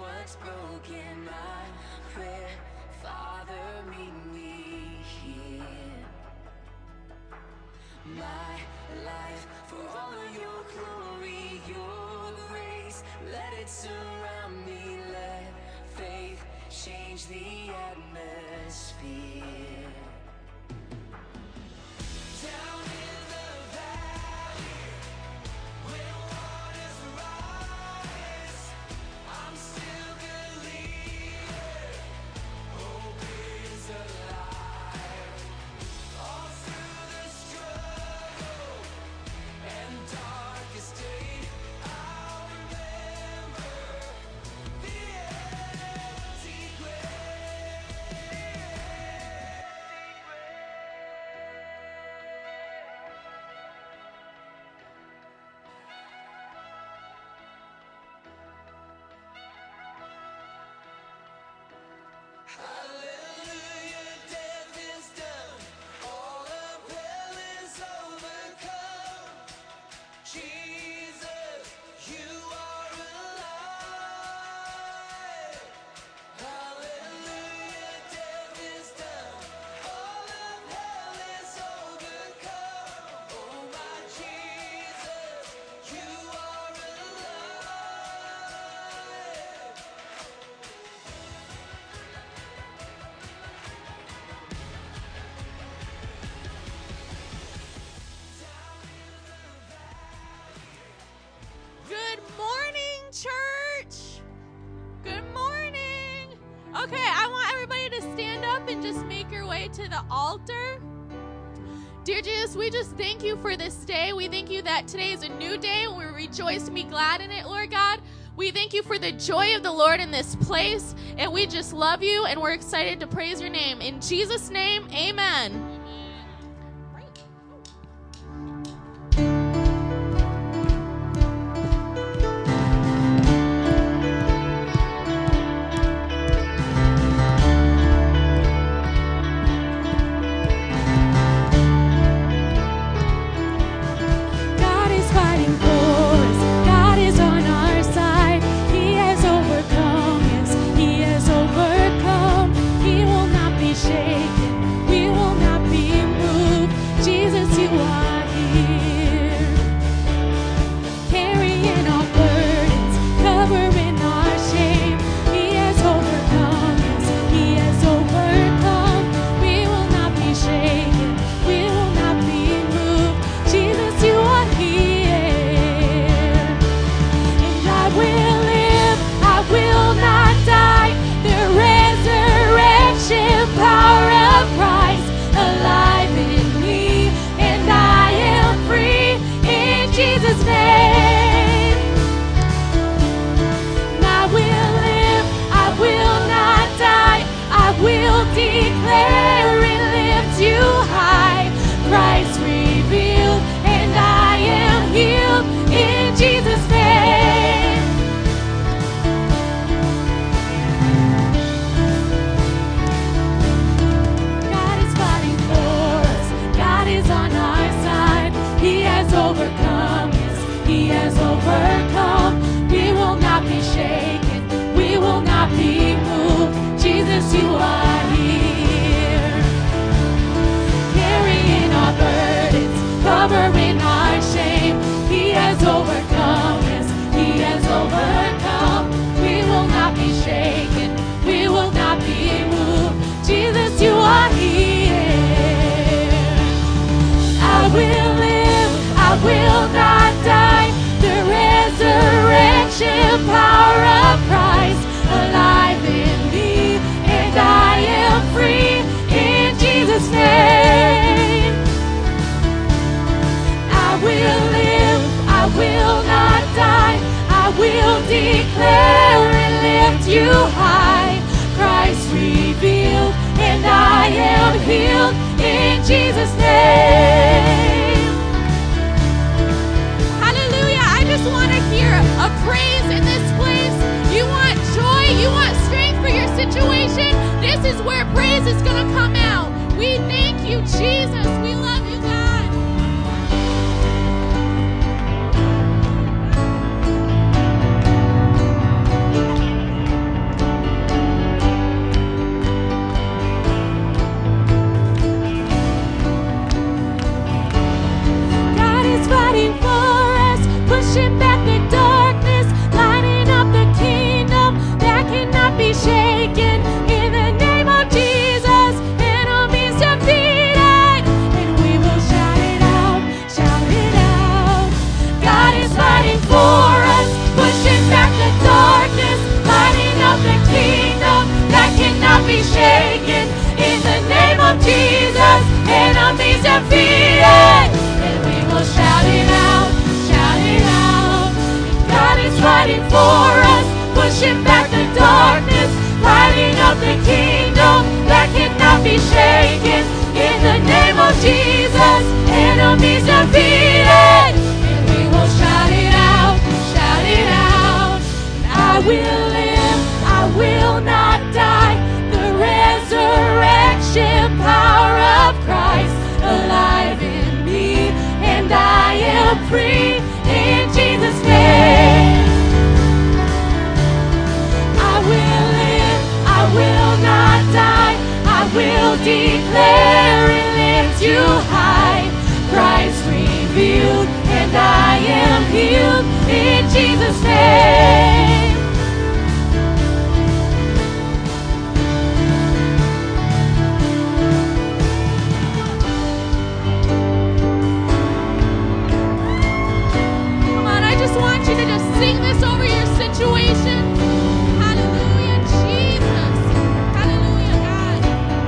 what's broken. My prayer, Father, meet me here. My life for all of your glory, your grace, let it surround me. Let faith change the atmosphere. Down in the valley, when waters rise, I'm still believing, hope is alive. All through the struggle and darkest day, I'll remember the empty grave. Hallelujah, death is done. All of hell is overcome. Jesus, you are alive. Hallelujah, death is done. All of hell is overcome. Oh my Jesus, you are alive. Good morning, church. Good morning. Okay, I want everybody to stand up and just make your way to the altar. Dear Jesus, we just thank you for this day. We thank you that today is a new day and we rejoice and be glad in it, Lord God. We thank you for the joy of the Lord in this place, and we just love you and we're excited to praise your name. In Jesus' name, amen. God is fighting for us. God is on our side. He has overcome. Yes, He has overcome. He will not be shaken. We will not be moved. Jesus, you are here. Carrying our burdens, covering our shame. He has overcome. Yes, He has overcome. We will not be shaken. We will not be moved. Jesus, you are here. And I will live, I will not die. The resurrection power of Christ alive in me, and I am free in Jesus' name. And I will live, I will not die. I will declare and lift you high. Christ revealed, and I am healed in Jesus' name. God is fighting for us. God is on our side. He has overcome. Yes, He has overcome. We will not be shaken. We will not be moved. Jesus, you are here. Carrying our burdens, covering our shame. He has overcome. Yes, He has overcome. We will not be shaken. We will not be moved. Jesus, you are here. I will live, I will not die. The resurrection power of Christ alive in me, and I am free in Jesus' name. I will live, I will not die. I will declare and lift you high. Christ revealed, and I am healed in Jesus' name. Hallelujah. I just want to hear a praise in this place. You want joy, you want strength for your situation. This is where praise is going to come out. We thank you, Jesus. We love you, God. Jesus, enemies defeated. And we will shout it out, shout it out. God is fighting for us, pushing back the darkness, lighting up the kingdom that cannot be shaken. In the name of Jesus, enemies defeated. And we will shout it out, shout it out. I will live, I will not die. The resurrection power of Christ alive in me, and I am free in Jesus' name. I will live, I will not die. I will declare and lift you high. Christ revealed, and I am healed in Jesus' name. You to just sing this over your situation. Hallelujah, Jesus. Hallelujah, God.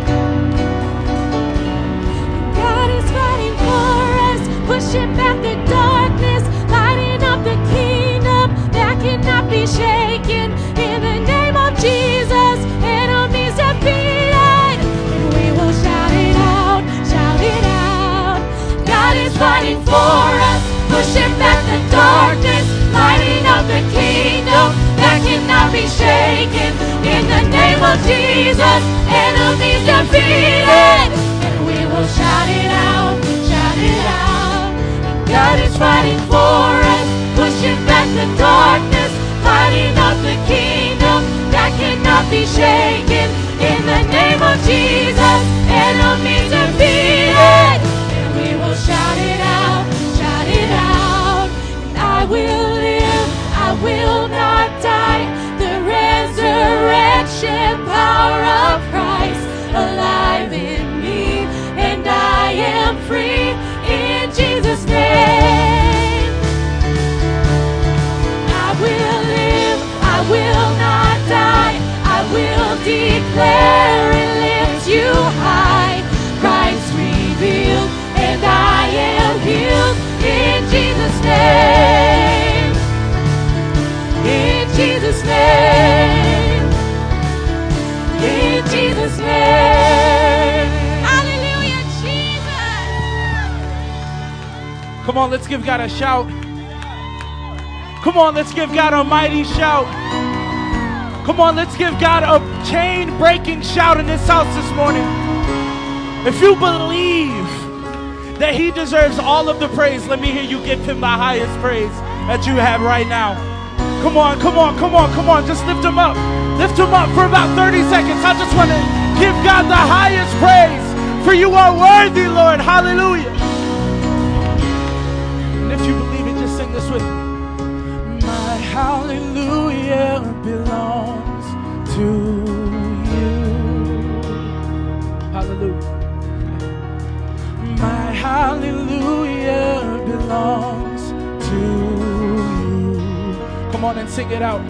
God is fighting for us, pushing back the darkness, lighting up the kingdom that cannot be shaken. In the name of Jesus, enemies defeated. And we will shout it out, shout it out. God is fighting for us, pushing back the darkness, lighting up the kingdom that cannot be shaken. In the name of Jesus, enemies defeated. And we will shout it out, shout it out. God is fighting for us, pushing back the darkness, lighting up the kingdom that cannot be shaken. In the name of Jesus, enemies defeated. And we will shout it out, shout it out. And I will live, I will not die. The resurrection power of Christ alive in me, and I am free in Jesus' name. I will live, I will not die. I will declare and lift you high. Christ revealed, and I am healed in Jesus' name. In Jesus' name. In Jesus' name. Hallelujah, Jesus. Come on, let's give God a shout. Come on, let's give God a mighty shout. Come on, let's give God a chain-breaking shout in this house this morning. If you believe that He deserves all of the praise, let me hear you give Him the highest praise that you have right now. Come on, come on, come on, come on. Just lift Him up. Lift Him up for about 30 seconds. I just want to give God the highest praise, for you are worthy, Lord. Hallelujah. And if you believe it, just sing this with me. My hallelujah belongs to you. Hallelujah. My hallelujah belongs to you. Come on and sing it out.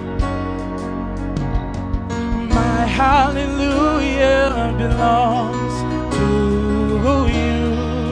My hallelujah belongs to you.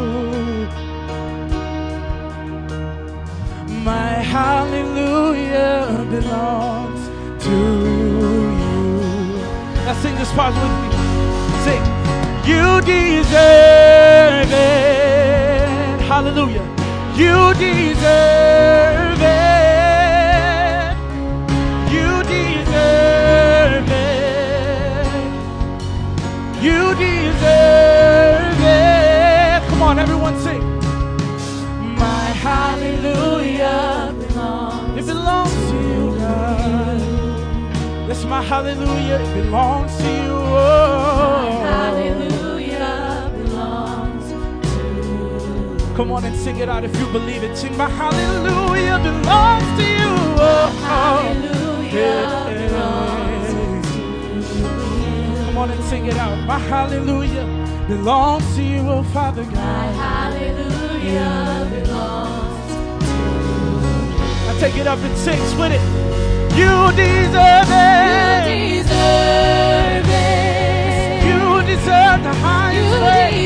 My hallelujah belongs to you. Now sing this part with me. Sing. You deserve it. Hallelujah. You deserve it. You deserve it. You deserve it. Come on, everyone sing. My hallelujah belongs. It belongs to you, God. Yes, my hallelujah, it belongs to you. Oh. My hallelujah belongs to you. Come on and sing it out if you believe it. Sing, my hallelujah belongs to you. Oh. Hallelujah belongs to you. Come on and sing it out. My hallelujah belongs to you, oh Father God. My hallelujah belongs to you. Now take it up and sing, split it. You deserve it. You deserve it. You deserve the highest praise.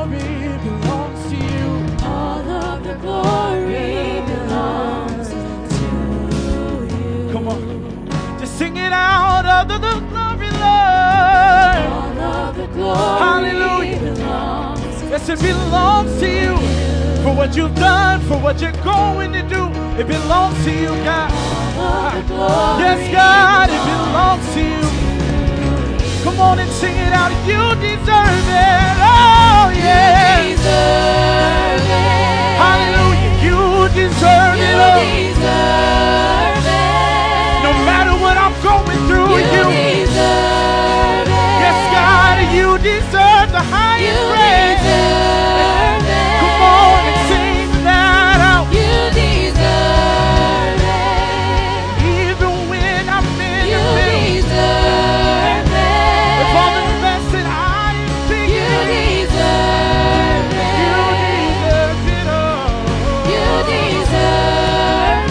glory belongs to you. All of the glory belongs to you. Come on. Just sing it out. All of the glory, Lord. All of the glory Hallelujah. belongs to Yes, it belongs to you. For what you've done, for what you're going to do, it belongs to you, God. all the glory. Yes, God, it belongs to you. Come on and sing it out. You deserve it. Oh, yeah. You deserve it. Hallelujah. You deserve You it all. deserve it. No matter what I'm going through, You deserve it. Yes, God, you deserve the You highest praise. deserve it. Come on and sing that out. You deserve it. Even when I'm in You the middle, deserve with all the it. mess that I am You thinking, deserve you it. deserve it all. You deserve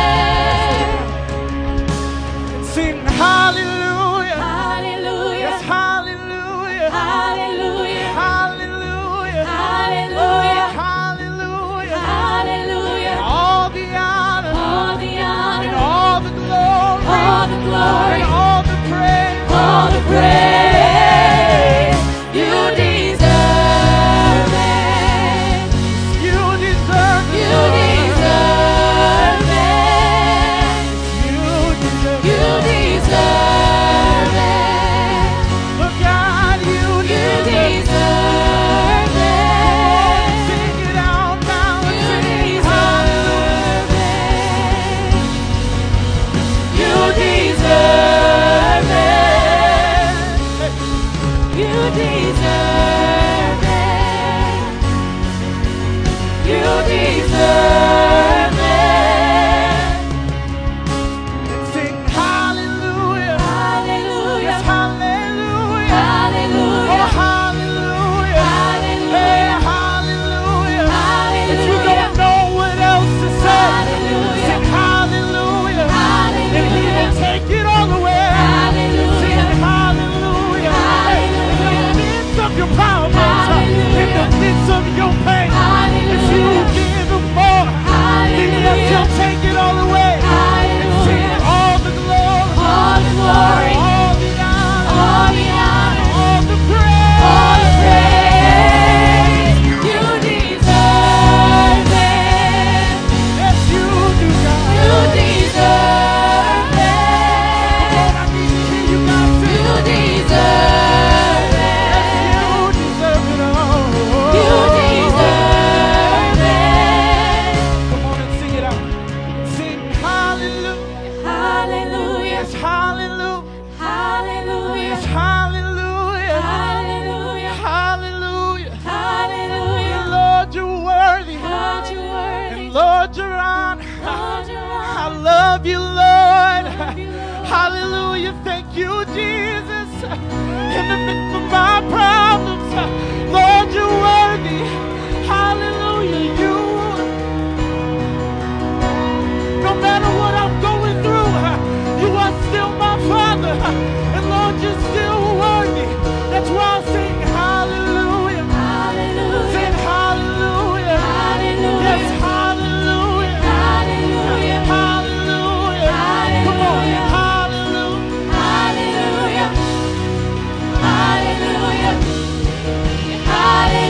it. Sing hallelujah. Hallelujah. Yes, hallelujah. Hallelujah. Hallelujah. Hallelujah. Oh, hallelujah. Hallelujah. All the honor All the and honor, all the glory all the glory, and all the praise. all the praise. You deserve it. You deserve it. You deserve it. You deserve You it. deserve it. Look, God, you You deserve it. deserve it. Sing it out now and You sing deserve it. You deserve it. You deserve it. You deserve it. Sing hallelujah. Hallelujah. Yes, hallelujah. Oh, Hallelujah. hallelujah. Hey, Hallelujah. hallelujah. If you Hallelujah. don't know what else to say, Hallelujah. sing hallelujah. And he will Hallelujah. take it all away. Hallelujah. Sing hallelujah. Hey, in the midst of your problems, in the midst of your pain, if you give him more, then yes, he'll take it all away. And sing all the glory, All the glory, all the honor, all the honor, all the praise. all the praise. You deserve it. Yes, you do, God. You deserve Come on, it. I need to hear you guys sing. You deserve it. You deserve it all. You deserve it. Come on and sing it out. Sing hallelujah. Hallelujah. Yes, hallelujah. Hallelujah. Yes, hallelujah. Hallelujah. Hallelujah. Hallelujah. Lord, you're worthy. Lord, you're worthy. And Lord, you're on. Lord, you're I on. love you, Lord. Love you, Lord. Hallelujah. Thank you, Jesus. In the midst of my problems, Lord, you're worthy. Hallelujah. No matter what I'm going through, you are still my Father. And Lord, you're still worthy. That's why I sing hallelujah. Hallelujah. Sing hallelujah. Hallelujah. Yes, hallelujah. Hallelujah. Hallelujah. Come on. Hallelujah. Hallelujah. Hallelujah. Hallelujah.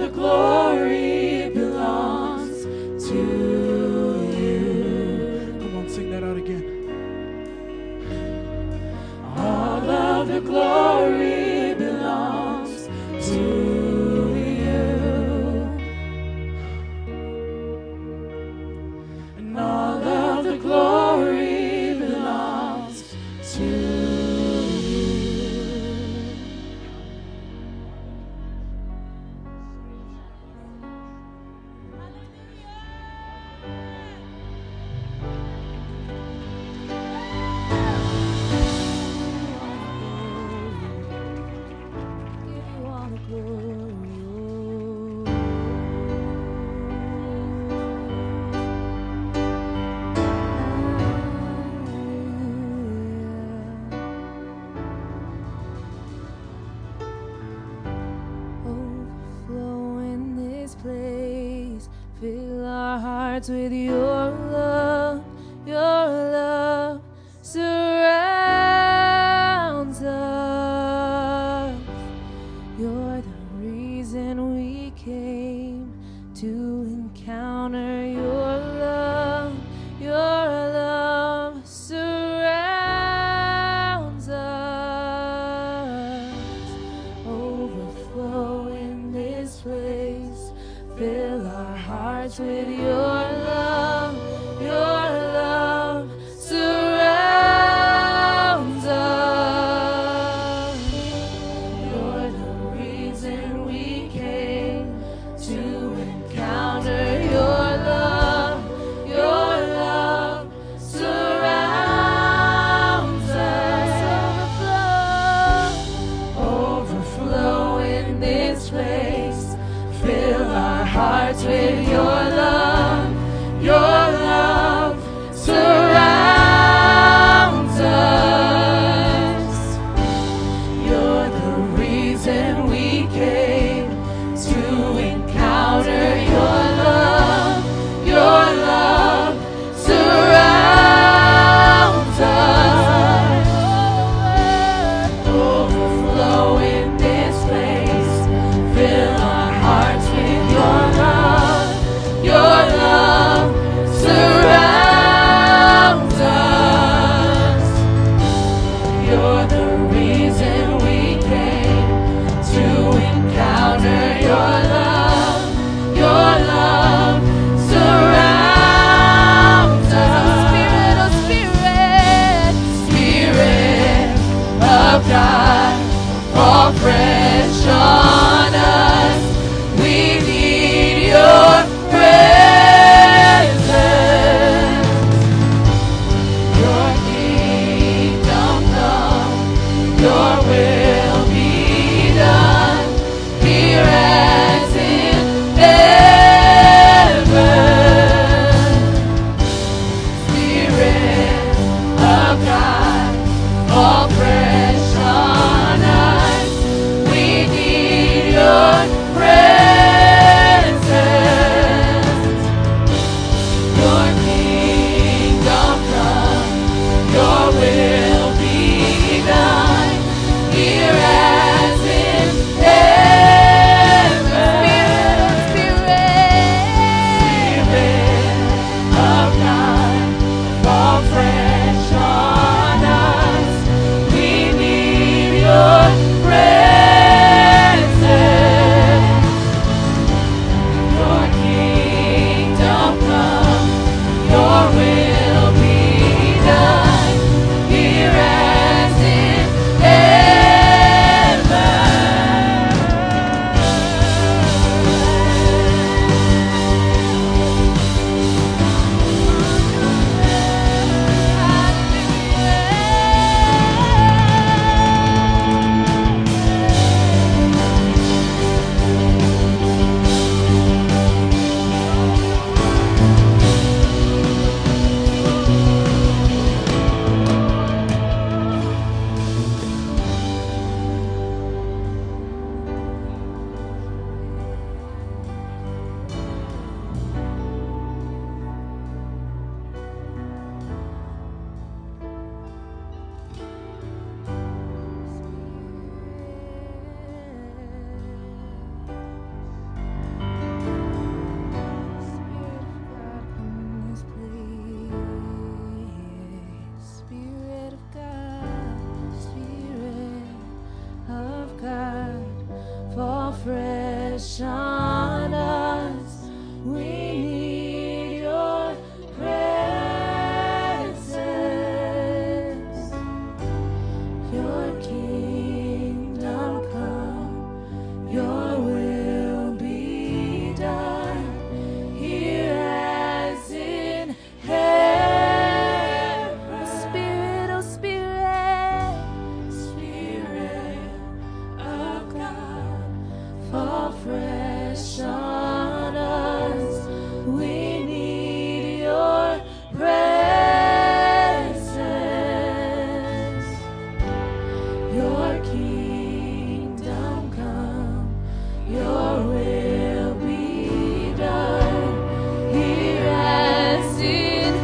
the glory belongs to you. Come on, sing that out again. All of the glory belongs to you. And all of the glory belongs to you. Give you all the overflow in this place. Fill our hearts with your love. Your love surrounds us. You're the reason we came to encounter your love. Your love surrounds us. Overflow in this place. Fill our hearts with your love. Your love surrounds us. You're the reason we came to encounter your love. Your love surrounds us. Overflow in this place. Fill our hearts with your love. Your love surrounds us. You're the reason we came to encounter your love. Your love surrounds us. Overflow in this place. Fill our hearts with your love. Your fresh on us. We need your presence. Your kingdom come, your will be done, here as in heaven. Spirit, oh Spirit, Spirit of God, fall fresh on us. We need your presence. Your kingdom come, your will be done, here as in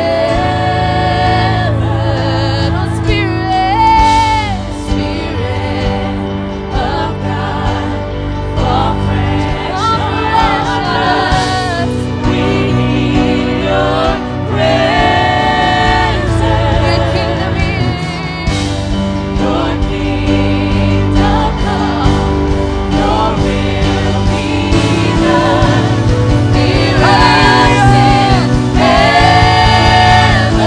heaven. Oh Spirit, Spirit of God, fall fresh on us. We need your presence. Your kingdom come, your will be done, here as in heaven.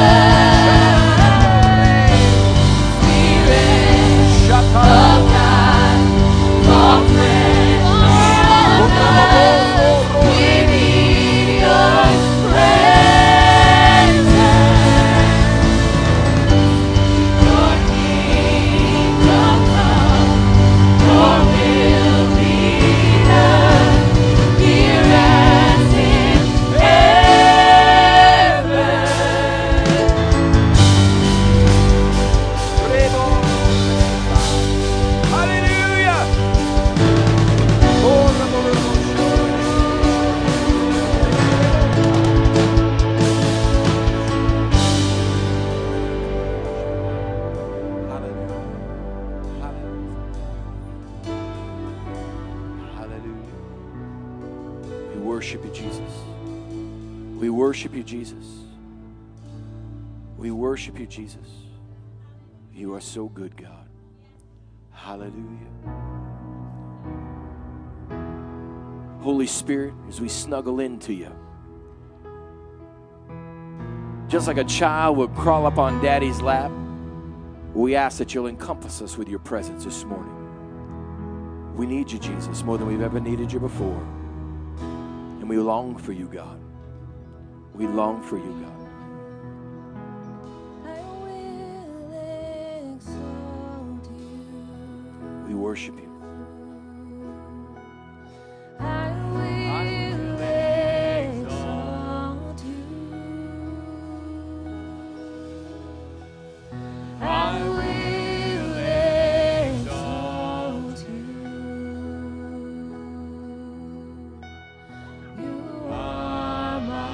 Spirit of God, fall fresh on us. We need your presence. Your kingdom come, your will be done, here as in heaven. Hallelujah. Hallelujah. We worship you, Jesus. We worship you, Jesus. We worship you, Jesus. You are so good, God. Hallelujah. Holy Spirit, as we snuggle into you, just like a child would crawl up on Daddy's lap, we ask that you'll encompass us with your presence this morning. We need you, Jesus, more than we've ever needed you before. And we long for you, God. We long for you, God. I will exalt you. We worship you. I will exalt you. I will exalt you. You are my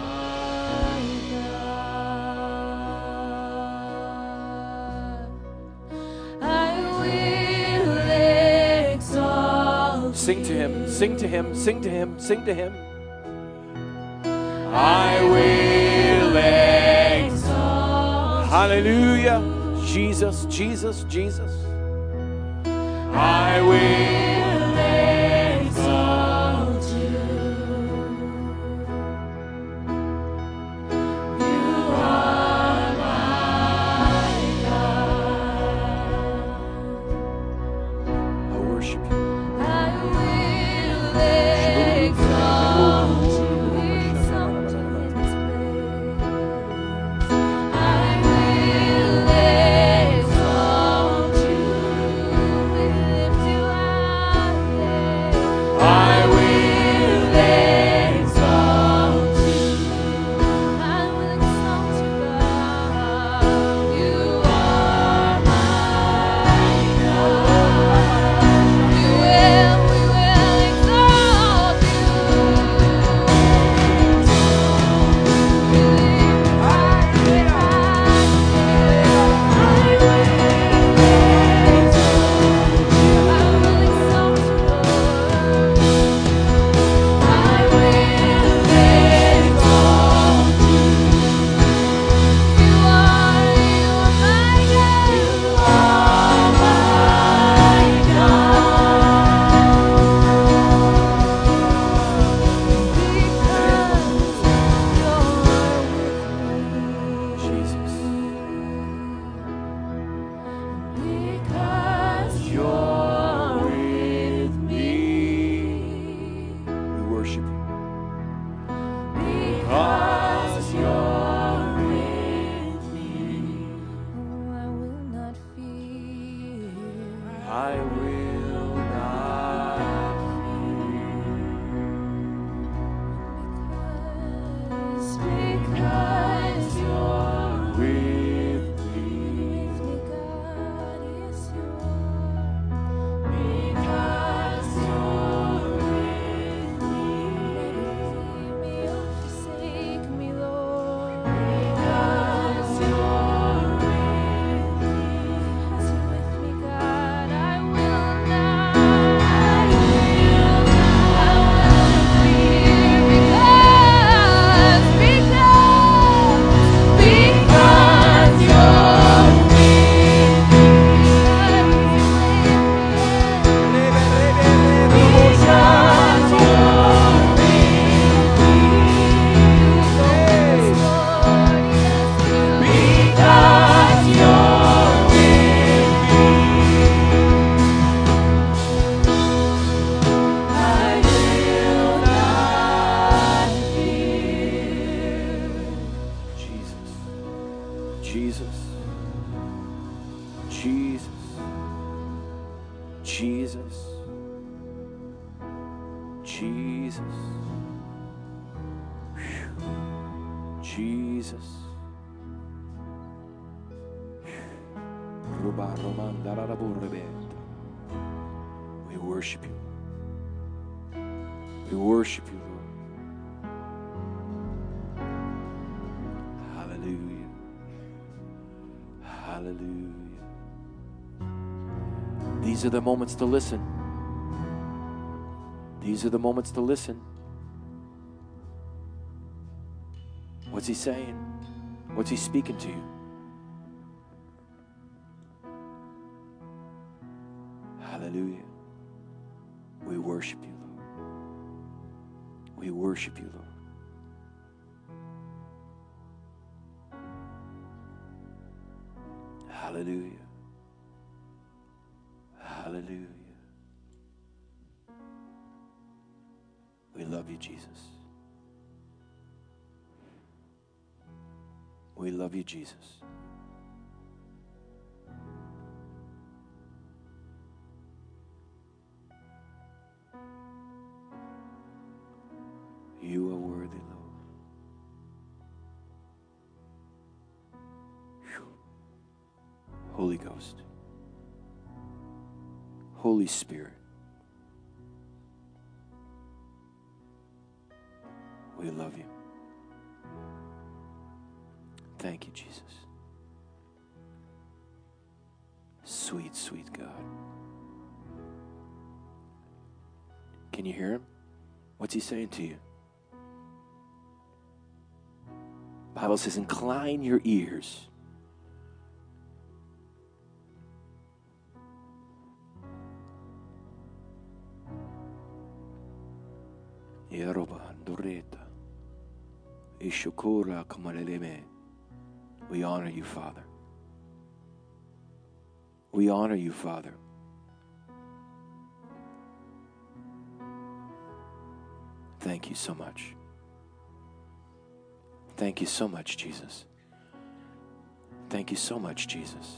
God. I will exalt Sing to him, sing to him, sing to him, sing to him. I will exalt. Hallelujah. Jesus, Jesus, Jesus. I will exalt you. You are my God. I worship you. I will exalt you. Exalt you in this place. I will exalt you. We lift you high. Jesus. Jesus. We worship you. We worship you, Lord. Hallelujah. Hallelujah. These are the moments to listen. These are the moments to listen. What's he saying? What's he speaking to you? Hallelujah. We worship you, Lord. We worship you, Lord. Hallelujah. Hallelujah. We love you, Jesus. We love you, Jesus. You are worthy, Lord. Whew. Holy Ghost. Holy Spirit. We love you. Thank you, Jesus. Sweet, sweet God. Can you hear him? What's he saying to you? The Bible says, incline your ears. We honor you, Father. We honor you, Father. Thank you so much. Thank you so much, Jesus. Thank you so much, Jesus.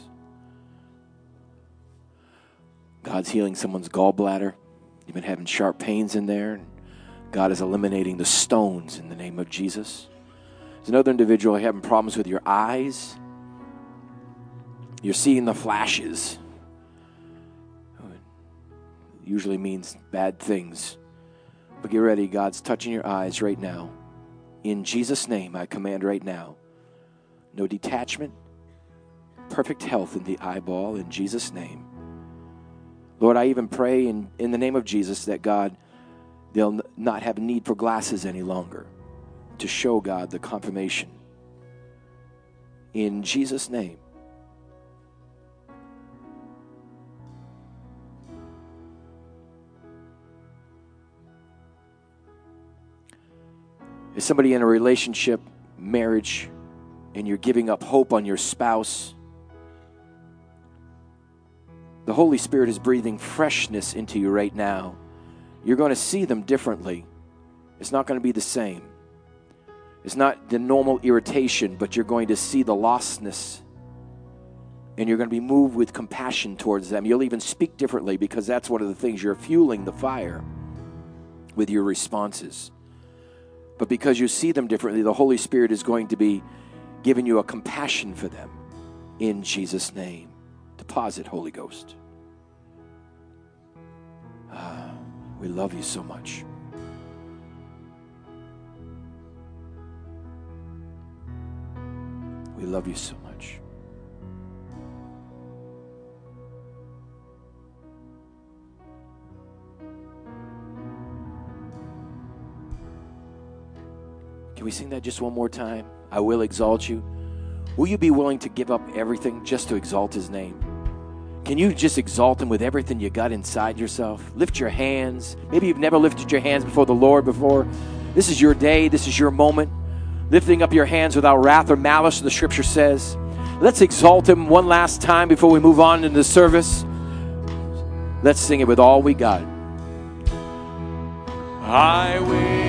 God's healing someone's gallbladder. You've been having sharp pains in there. And God is eliminating the stones in the name of Jesus. There's another individual having problems with your eyes. You're seeing the flashes. It usually means bad things. But get ready. God's touching your eyes right now. In Jesus' name, I command right now, no detachment, perfect health in the eyeball in Jesus' name. Lord, I even pray in the name of Jesus that God, they'll not have need for glasses any longer to show God the confirmation. In Jesus' name. Is somebody in a relationship, marriage, and you're giving up hope on your spouse? The Holy Spirit is breathing freshness into you right now. You're going to see them differently. It's not going to be the same. It's not the normal irritation, but you're going to see the lostness. And you're going to be moved with compassion towards them. You'll even speak differently because that's one of the things. You're fueling the fire with your responses. But because you see them differently, the Holy Spirit is going to be giving you a compassion for them. In Jesus' name. Deposit, Holy Ghost. We love you so much. We love you so much. Can we sing that just one more time? I will exalt you. Will you be willing to give up everything just to exalt his name? Can you just exalt him with everything you got inside yourself? Lift your hands. Maybe you've never lifted your hands before the Lord before. This is your day. This is your moment. Lifting up your hands without wrath or malice, the scripture says. Let's exalt him one last time before we move on into the service. Let's sing it with all we got. I will.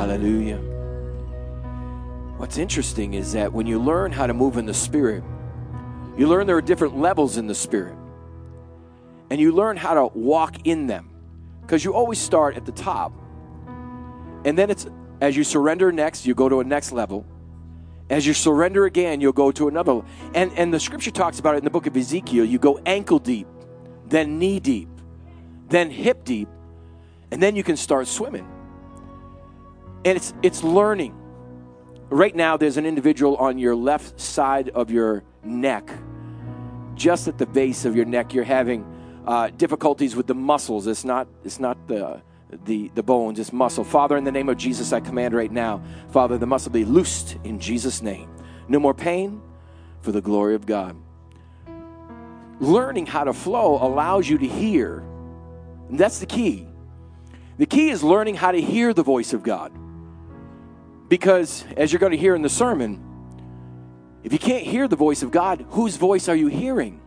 Hallelujah. What's interesting is that when you learn how to move in the Spirit, you learn there are different levels in the Spirit. And you learn how to walk in them. Because you always start at the top. And then it's, as you surrender next, you go to a next level. As you surrender again, you'll go to another level. And the scripture talks about it in the book of Ezekiel. You go ankle deep, then knee deep, then hip deep, and then you can start swimming. And it's learning. Right now, there's an individual on your left side of your neck, just at the base of your neck. You're having difficulties with the muscles. It's not the bones, it's muscle. Father, in the name of Jesus, I command right now, Father, the muscle be loosed in Jesus' name. No more pain for the glory of God. Learning how to flow allows you to hear. And that's the key. The key is learning how to hear the voice of God. Because, as you're going to hear in the sermon, if you can't hear the voice of God, whose voice are you hearing?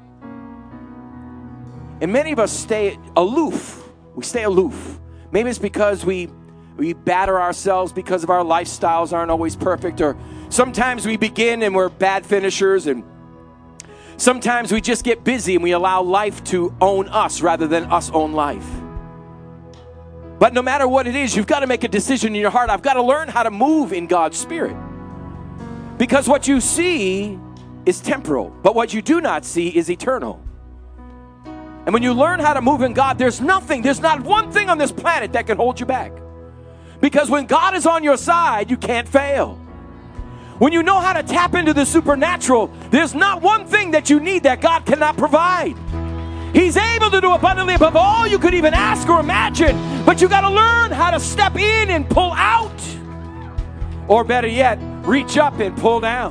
And many of us stay aloof. We stay aloof. Maybe it's because we batter ourselves because of our lifestyles aren't always perfect, or sometimes we begin and we're bad finishers, and sometimes we just get busy and we allow life to own us rather than us own life. But no matter what it is, you've got to make a decision in your heart. I've got to learn how to move in God's Spirit. Because what you see is temporal, but what you do not see is eternal. And when you learn how to move in God, there's not one thing on this planet that can hold you back. Because when God is on your side, you can't fail. When you know how to tap into the supernatural, there's not one thing that you need that God cannot provide. He's able to do abundantly above all you could even ask or imagine. But you got to learn how to step in and pull out. Or better yet, reach up and pull down.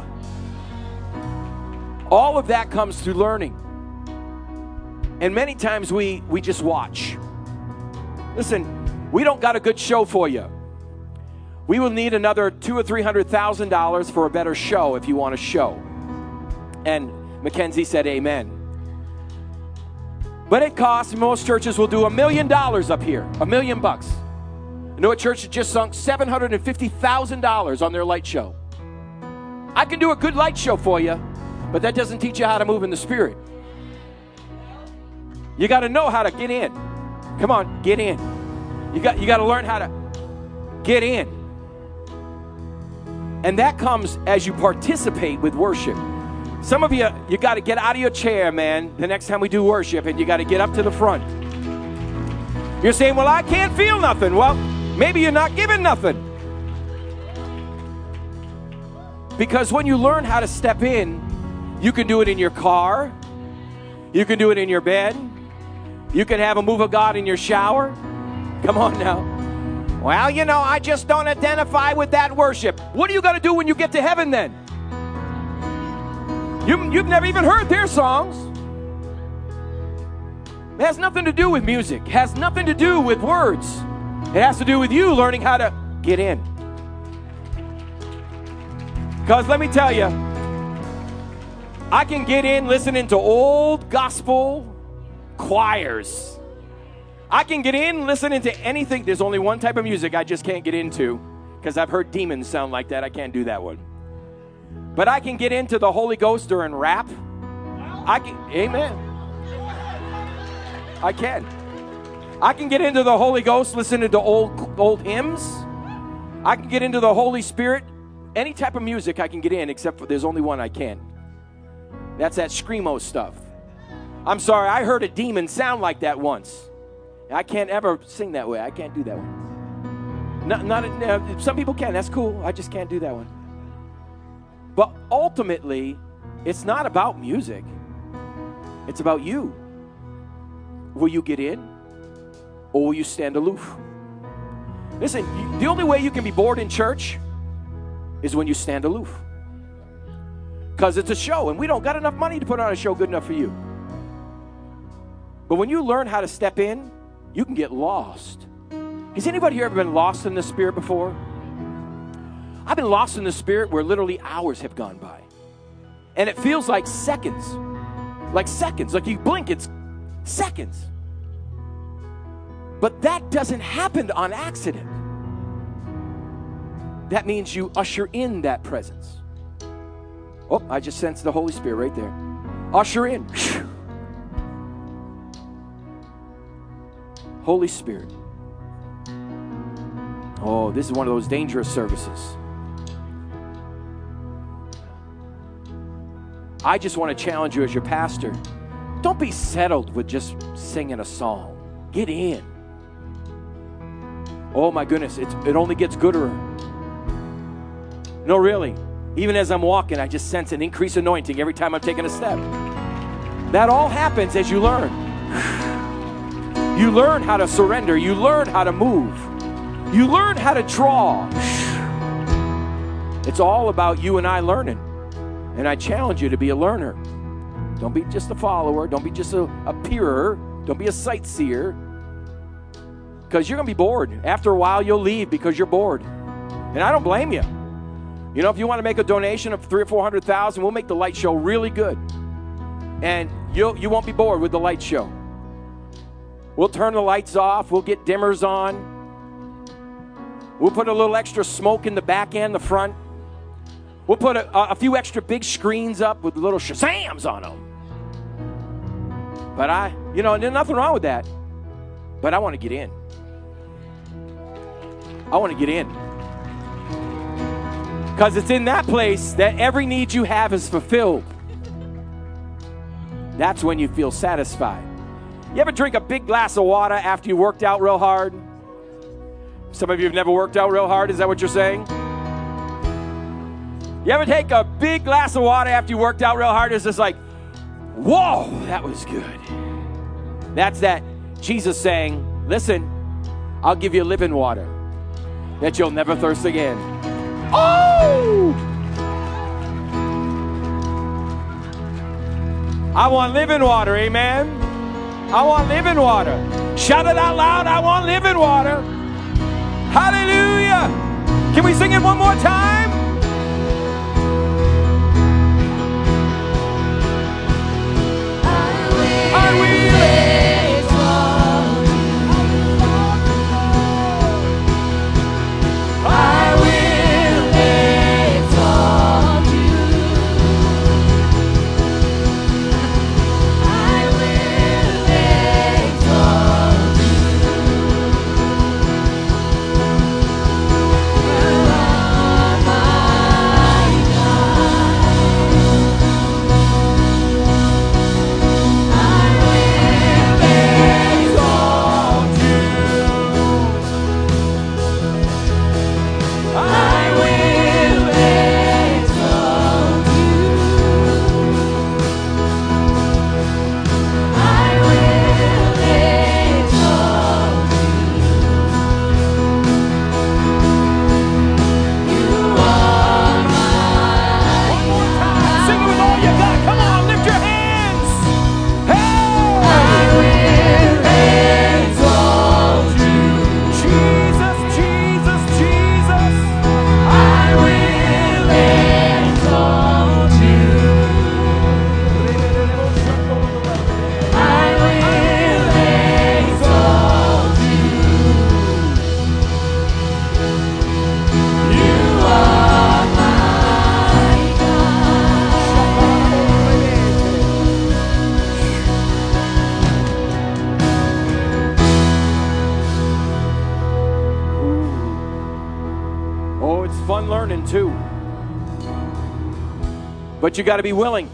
All of that comes through learning. And many times we just watch. Listen, we don't got a good show for you. We will need another $200,000 or $300,000 for a better show if you want a show. And Mackenzie said amen. But it costs, most churches will do $1 million up here, $1 million bucks. I know a church that just sunk $750,000 on their light show. I can do a good light show for you, but that doesn't teach you how to move in the Spirit. You got to know how to get in. Come on, get in. You got to learn how to get in. And that comes as you participate with worship. Some of you got to get out of your chair, man, the next time we do worship, and you got to get up to the front. You're saying, well, I can't feel nothing. Well, maybe you're not giving nothing. Because when you learn how to step in, you can do it in your car. You can do it in your bed. You can have a move of God in your shower. Come on now. Well, I just don't identify with that worship. What are you going to do when you get to heaven then? You've never even heard their songs. It has nothing to do with music. It has nothing to do with words. It has to do with you learning how to get in. Because let me tell you, I can get in listening to old gospel choirs. I can get in listening to anything. There's only one type of music I just can't get into, because I've heard demons sound like that. I can't do that one. But I can get into the Holy Ghost during rap. Amen. I can. I can get into the Holy Ghost listening to old hymns. I can get into the Holy Spirit. Any type of music I can get in, except for there's only one I can't. That's that screamo stuff. I'm sorry, I heard a demon sound like that once. I can't ever sing that way. I can't do that one. Some people can. That's cool. I just can't do that one. But ultimately, it's not about music. It's about you. Will you get in, or will you stand aloof? Listen, the only way you can be bored in church is when you stand aloof. Because it's a show, and we don't got enough money to put on a show good enough for you. But when you learn how to step in, you can get lost. Has anybody here ever been lost in the Spirit before? I've been lost in the Spirit where literally hours have gone by. And it feels like seconds. Like seconds. Like you blink, it's seconds. But that doesn't happen on accident. that means you usher in that presence. Oh, I just sensed the Holy Spirit right there. Usher in. Holy Spirit. Oh, this is one of those dangerous services. I just want to challenge you as your pastor. Don't be settled with just singing a song. Get in. Oh my goodness, it only gets gooder. No, really. Even as I'm walking, I just sense an increased anointing every time I'm taking a step. That all happens as you learn. You learn how to surrender. You learn how to move. You learn how to draw. It's all about you and I learning. And I challenge you to be a learner. Don't be just a follower. Don't be just a peerer. Don't be a sightseer. Because you're going to be bored. After a while, you'll leave because you're bored. And I don't blame you. You know, if you want to make a donation of $300,000 or $400,000, we'll make the light show really good. And you won't be bored with the light show. We'll turn the lights off. We'll get dimmers on. We'll put a little extra smoke in the back and the front. We'll put a few extra big screens up with little Shazams on them. But there's nothing wrong with that. But I want to get in. I want to get in. Because it's in that place that every need you have is fulfilled. That's when you feel satisfied. You ever drink a big glass of water after you worked out real hard? Some of you have never worked out real hard. Is that what you're saying? You ever take a big glass of water after you worked out real hard? It's just like, whoa, that was good. That's that Jesus saying, listen, I'll give you living water that you'll never thirst again. Oh! I want living water, amen? I want living water. Shout it out loud, I want living water. Hallelujah! Can we sing it one more time? I will exalt you. I will exalt you. I will exalt you. You are my too. But you got to be willing.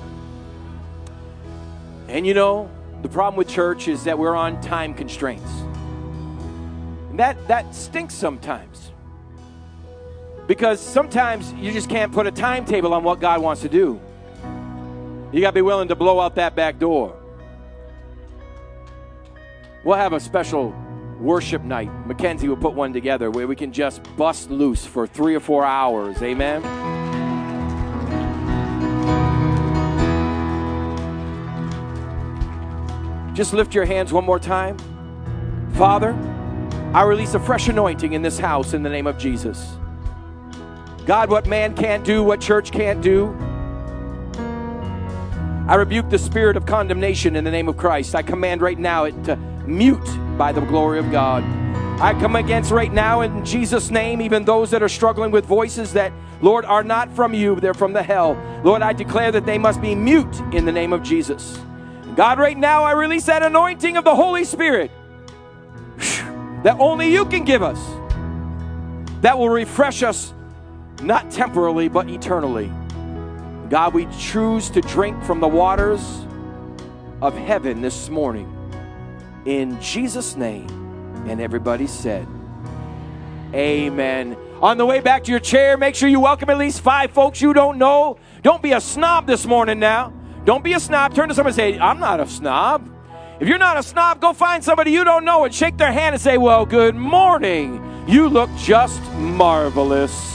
And you know, the problem with church is that we're on time constraints. And that stinks sometimes. Because sometimes you just can't put a timetable on what God wants to do. You got to be willing to blow out that back door. We'll have a special worship night. Mackenzie will put one together where we can just bust loose for 3 or 4 hours. Amen. Just lift your hands one more time. Father, I release a fresh anointing in this house in the name of Jesus. God, what man can't do, what church can't do, I rebuke the spirit of condemnation in the name of Christ. I command right now it to mute by the glory of God. I come against right now in Jesus' name, even those that are struggling with voices that, Lord, are not from you, they're from the hell. Lord, I declare that they must be mute in the name of Jesus. God, right now I release that anointing of the Holy Spirit that only you can give us, that will refresh us, not temporarily, but eternally. God, we choose to drink from the waters of heaven this morning. In Jesus' name. And everybody said, amen. On the way back to your chair, make sure you welcome at least 5 folks you don't know. Don't be a snob this morning now. Don't be a snob. Turn to somebody and say, I'm not a snob. If you're not a snob, go find somebody you don't know and shake their hand and say, well, good morning. You look just marvelous.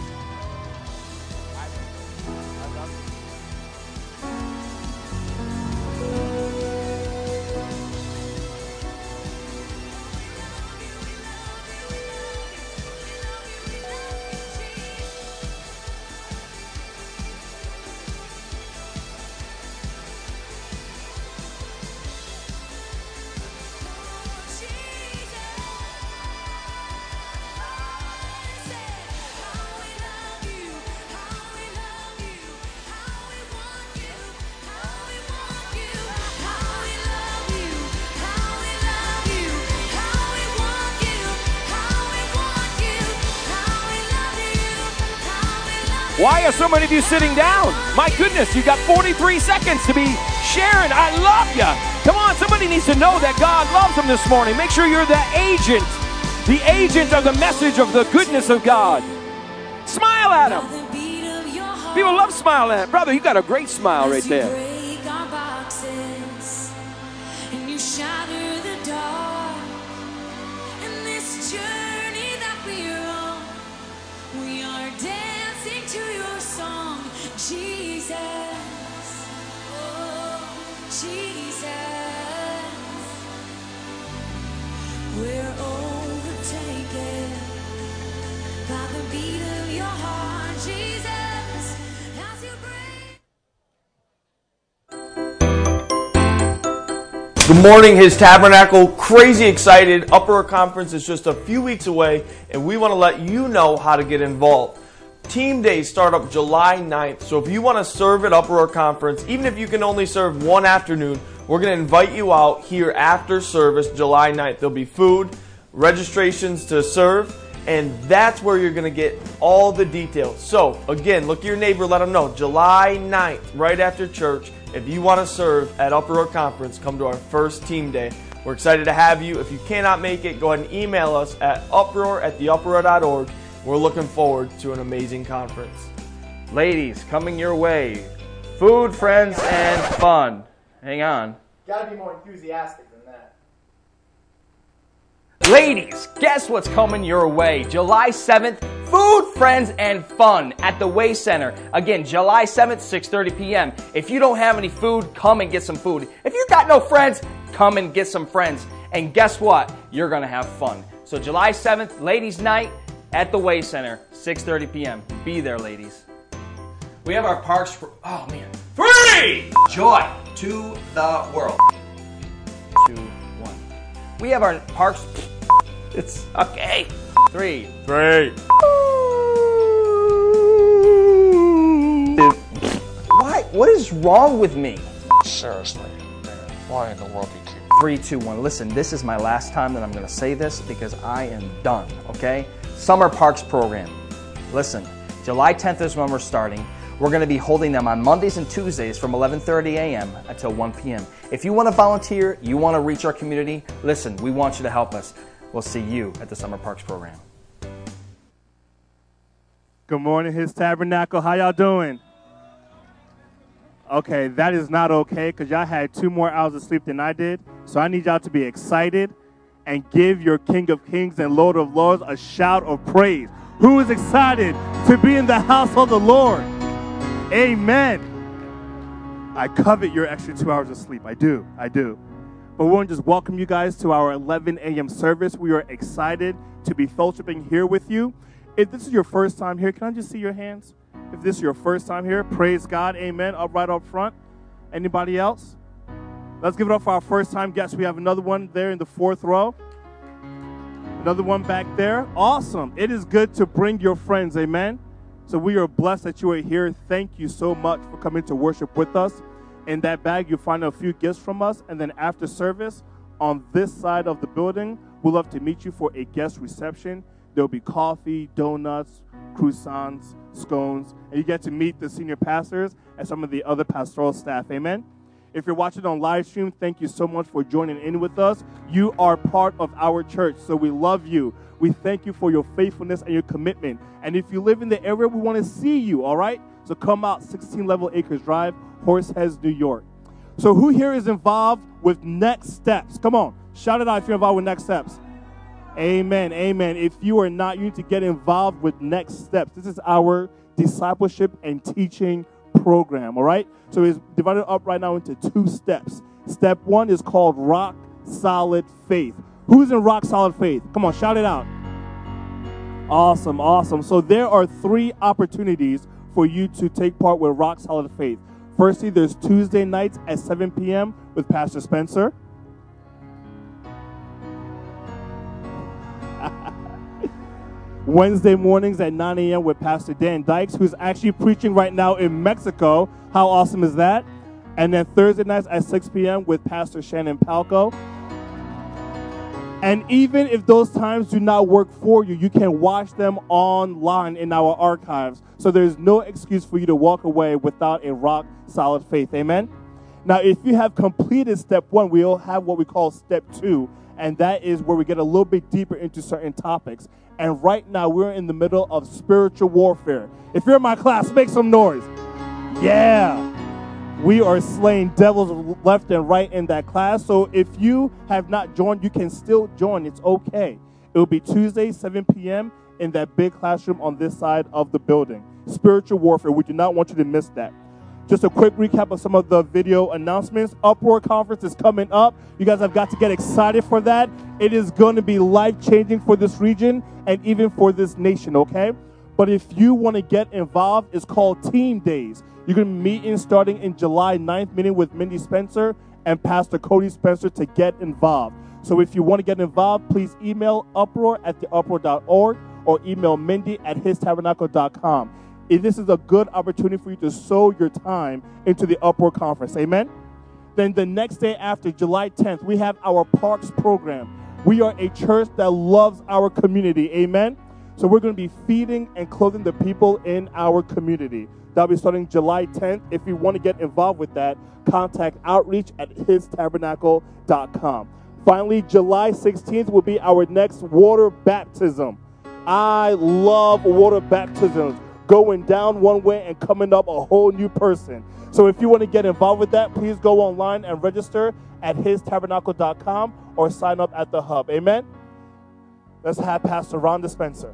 Why are so many of you sitting down? My goodness, you got 43 seconds to be sharing. I love you. Come on, somebody needs to know that God loves them this morning. Make sure you're the agent of the message of the goodness of God. Smile at them. People love smiling at them. Brother, you got a great smile right there. We're overtaken by the beat of your heart, Jesus, as you break. Good morning, His Tabernacle. Crazy excited. Upper Road Conference is just a few weeks away, and we want to let you know how to get involved. Team Days start up July 9th, so if you want to serve at Upper Road Conference, even if you can only serve one afternoon, we're going to invite you out here after service July 9th. There'll be food, registrations to serve, and that's where you're going to get all the details. So, again, look at your neighbor, let them know. July 9th, right after church, if you want to serve at Upper Road Conference, come to our first Team Day. We're excited to have you. If you cannot make it, go ahead and email us at uproar@theupperroad.org. We're looking forward to an amazing conference. Ladies, coming your way. Food, friends, and fun. Hang on. Gotta be more enthusiastic than that. Ladies, guess what's coming your way? July 7th, food, friends, and fun at the Way Center. Again, July 7th, 6:30 p.m. If you don't have any food, come and get some food. If you got no friends, come and get some friends. And guess what? You're going to have fun. So July 7th, Ladies' Night at the Way Center, 6:30 p.m. Be there, ladies. We have our parks for, oh man. 3! Joy to the world. 2, 1. We have our parks. It's okay. 3. Why? What is wrong with me? Seriously, man, why in the world do you keep... 3, 2, 1. Listen, this is my last time that I'm going to say this because I am done, okay? Summer Parks Program. Listen, July 10th is when we're starting. We're going to be holding them on Mondays and Tuesdays from 11:30 a.m. until 1 p.m. If you want to volunteer, you want to reach our community, listen, we want you to help us. We'll see you at the Summer Parks Program. Good morning, His Tabernacle. How y'all doing? Okay, that is not okay because y'all had 2 more hours of sleep than I did. So I need y'all to be excited and give your King of Kings and Lord of Lords a shout of praise. Who is excited to be in the house of the Lord? Amen. I covet your extra 2 hours of sleep. I do. But we want to just welcome you guys to our 11 a.m. service. We are excited to be fellowshipping here with you. If this is your first time here, can I just see your hands? If this is your first time here, praise God. Amen. Up right up front. Anybody else? Let's give it up for our first time guest. We have another one there in the 4th row. Another one back there. Awesome. It is good to bring your friends. Amen. So we are blessed that you are here. Thank you so much for coming to worship with us. In that bag, you'll find a few gifts from us. And then after service, on this side of the building, we'd love to meet you for a guest reception. There'll be coffee, donuts, croissants, scones, and you get to meet the senior pastors and some of the other pastoral staff. Amen. If you're watching on live stream, thank you so much for joining in with us. You are part of our church, so we love you. We thank you for your faithfulness and your commitment. And if you live in the area, we want to see you, all right? So come out, 16 Level Acres Drive, Horseheads, New York. So who here is involved with Next Steps? Come on, shout it out if you're involved with Next Steps. Amen, amen. If you are not, you need to get involved with Next Steps. This is our discipleship and teaching program, all right? So it's divided up right now into 2 steps. Step 1 is called Rock Solid Faith. Who's in Rock Solid Faith? Come on, shout it out. Awesome, awesome. So there are 3 opportunities for you to take part with Rock Solid Faith. Firstly, there's Tuesday nights at 7 p.m. with Pastor Spencer. Wednesday mornings at 9 a.m. with Pastor Dan Dykes, who's actually preaching right now in Mexico. How awesome is that? And then Thursday nights at 6 p.m. with Pastor Shannon Palco. And even if those times do not work for you, you can watch them online in our archives. So there's no excuse for you to walk away without a rock solid faith. Amen? Now, if you have completed step 1, we'll have what we call step 2. And that is where we get a little bit deeper into certain topics. And right now, we're in the middle of spiritual warfare. If you're in my class, make some noise. Yeah. We are slaying devils left and right in that class. So if you have not joined, you can still join. It's okay. It will be Tuesday, 7 p.m. in that big classroom on this side of the building. Spiritual warfare. We do not want you to miss that. Just a quick recap of some of the video announcements. Uproar Conference is coming up. You guys have got to get excited for that. It is going to be life-changing for this region and even for this nation, okay? But if you want to get involved, it's called Team Days. You're going to be meeting starting in July 9th, meeting with Mindy Spencer and Pastor Cody Spencer to get involved. So if you want to get involved, please email uproar@theuproar.org or email Mindy@histabernacle.com. This is a good opportunity for you to sow your time into the Uproar Conference. Amen? Then the next day after, July 10th, we have our Parks program. We are a church that loves our community. Amen? So we're going to be feeding and clothing the people in our community. That'll be starting July 10th. If you want to get involved with that, contact outreach@histabernacle.com. Finally, July 16th will be our next water baptism. I love water baptisms. Going down one way and coming up a whole new person. So if you want to get involved with that, please go online and register at histabernacle.com or sign up at the hub. Amen? Let's have Pastor Rhonda Spencer.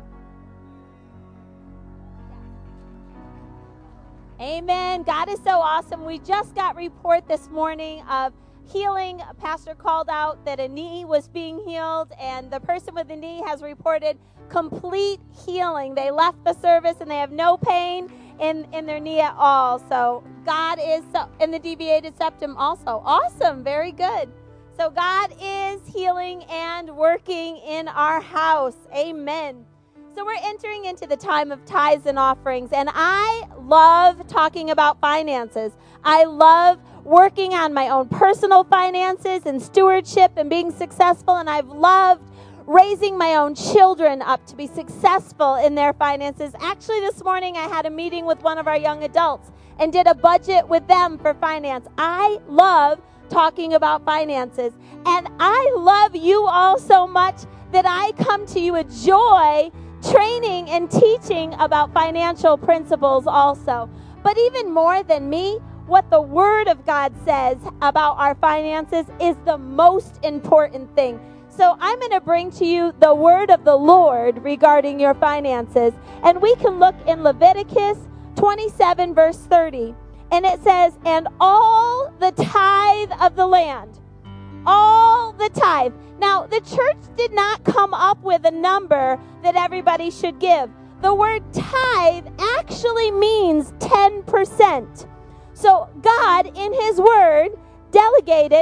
Amen. God is so awesome. We just got report this morning of healing. A pastor called out that a knee was being healed, and the person with the knee has reported complete healing. They left the service and they have no pain in their knee at all. So God is, in the deviated septum also. Awesome. Very good. So God is healing and working in our house. Amen. So we're entering into the time of tithes and offerings, and I love talking about finances. I love working on my own personal finances and stewardship and being successful, and I've loved raising my own children up to be successful in their finances. Actually, this morning I had a meeting with one of our young adults and did a budget with them for finance. I love talking about finances, and I love you all so much that I come to you with joy training and teaching about financial principles also. But even more than me, what the Word of God says about our finances is the most important thing. So I'm going to bring to you the word of the Lord regarding your finances. And we can look in Leviticus 27, verse 30. And it says, and all the tithe of the land. All the tithe. Now, the church did not come up with a number that everybody should give. The word tithe actually means 10%. So God, in His Word, delegated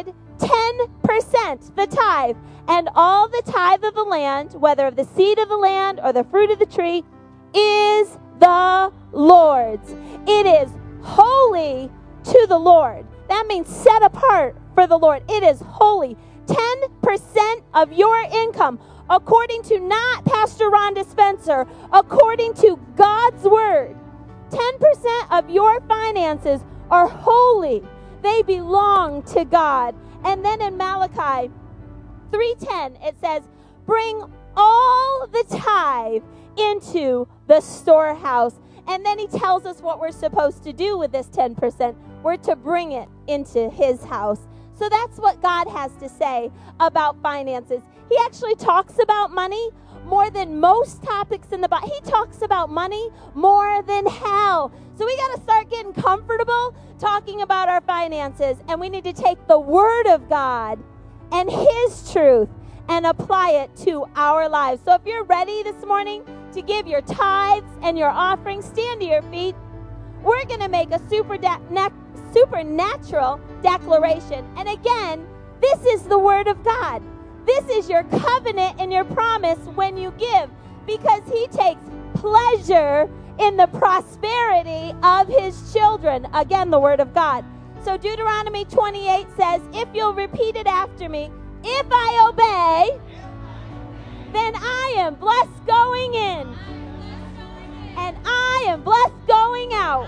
10%, the tithe, and all the tithe of the land, whether of the seed of the land or the fruit of the tree, is the Lord's. It is holy to the Lord. That means set apart for the Lord. It is holy. 10% of your income, according to not Pastor Rhonda Spencer, according to God's word, 10% of your finances are holy. They belong to God. And then in Malachi 3:10, it says, bring all the tithe into the storehouse. And then he tells us what we're supposed to do with this 10%. We're to bring it into his house. So that's what God has to say about finances. He actually talks about money more than most topics in the Bible. He talks about money more than hell. So we got to start getting comfortable talking about our finances. And we need to take the word of God and his truth and apply it to our lives. So if you're ready this morning to give your tithes and your offerings, stand to your feet. We're going to make a supernatural declaration. And again, this is the word of God. This is your covenant and your promise when you give, because he takes pleasure in the prosperity of his children. Again, the word of God. So Deuteronomy 28 says, if you'll repeat it after me, if I obey, then I am blessed going in, and I am blessed going out.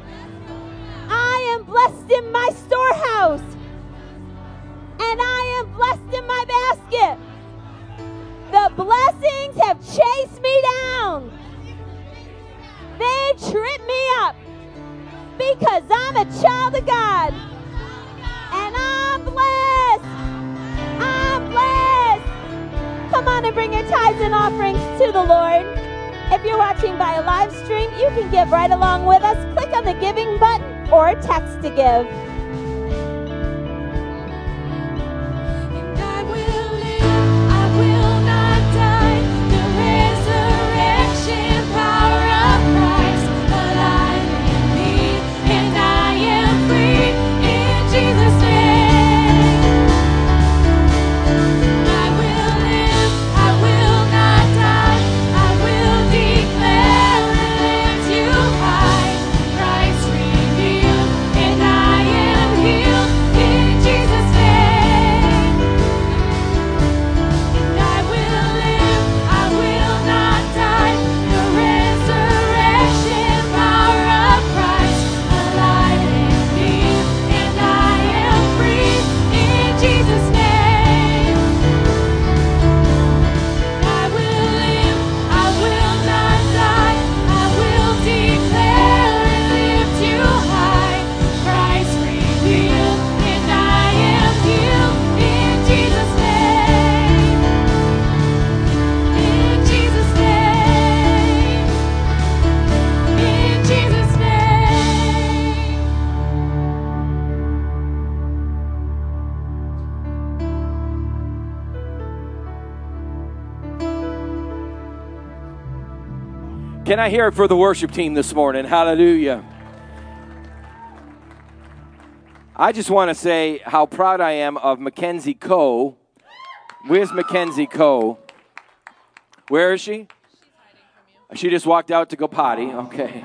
I am blessed in my storehouse, and I am blessed in my basket. The blessings have chased me down. They tripped me up because I'm a child of God, and I'm blessed. I'm blessed. Come on and bring your tithes and offerings to the Lord. If you're watching by a live stream, you can give right along with us. Click on the giving button or text to give. And I will live, I will not die. The resurrection power of Christ alive in me, and I am free in Jesus' name. I will live, I will not die. I will declare and lift you high. Christ revealed, and I am healed in Jesus' name. And I will live, I will not die. The resurrection power of Christ alive in me, and I am free in Jesus' name. I will live, I will not die. I will declare and lift you high. Christ revealed, and I am healed in Jesus' name. In Jesus' name. In Jesus' name. Can I hear it for the worship team this morning? Hallelujah. I just want to say how proud I am of Mackenzie Coe. Where's Mackenzie Coe? Where is she? She just walked out to go potty. Okay.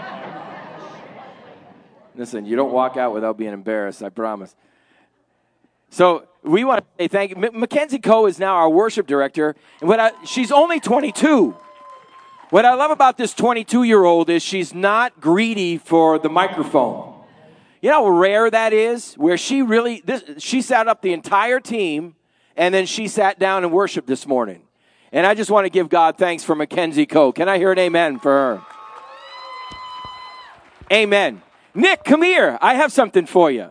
Listen, you don't walk out without being embarrassed, I promise. So we want to say thank you. Mackenzie Coe is now our worship director. And she's only 22. What I love about this 22-year-old is she's not greedy for the microphone. You know how rare that is? Where she sat up the entire team, and then she sat down and worshiped this morning. And I just want to give God thanks for Mackenzie Coe. Can I hear an amen for her? Amen. Nick, come here. I have something for you.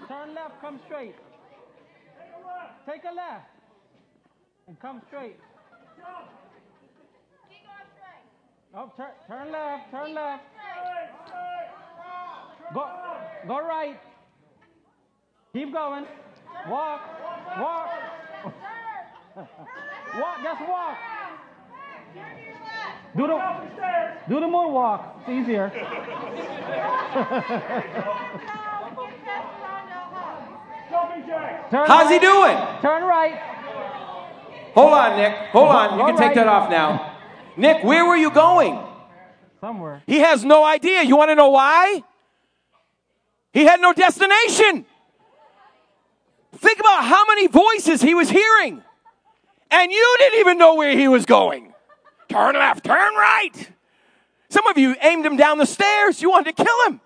Turn left, come straight. Take a left. And come straight. Oh, turn left, turn left. Go right. Keep going. Walk. Walk, just walk. Do the moonwalk. It's easier. How's he doing? Turn right. Hold on, Nick. Hold on. You can take that off now. Nick, where were you going? Somewhere. He has no idea. You want to know why? He had no destination. Think about how many voices he was hearing. And you didn't even know where he was going. Turn left, turn right. Some of you aimed him down the stairs. You wanted to kill him.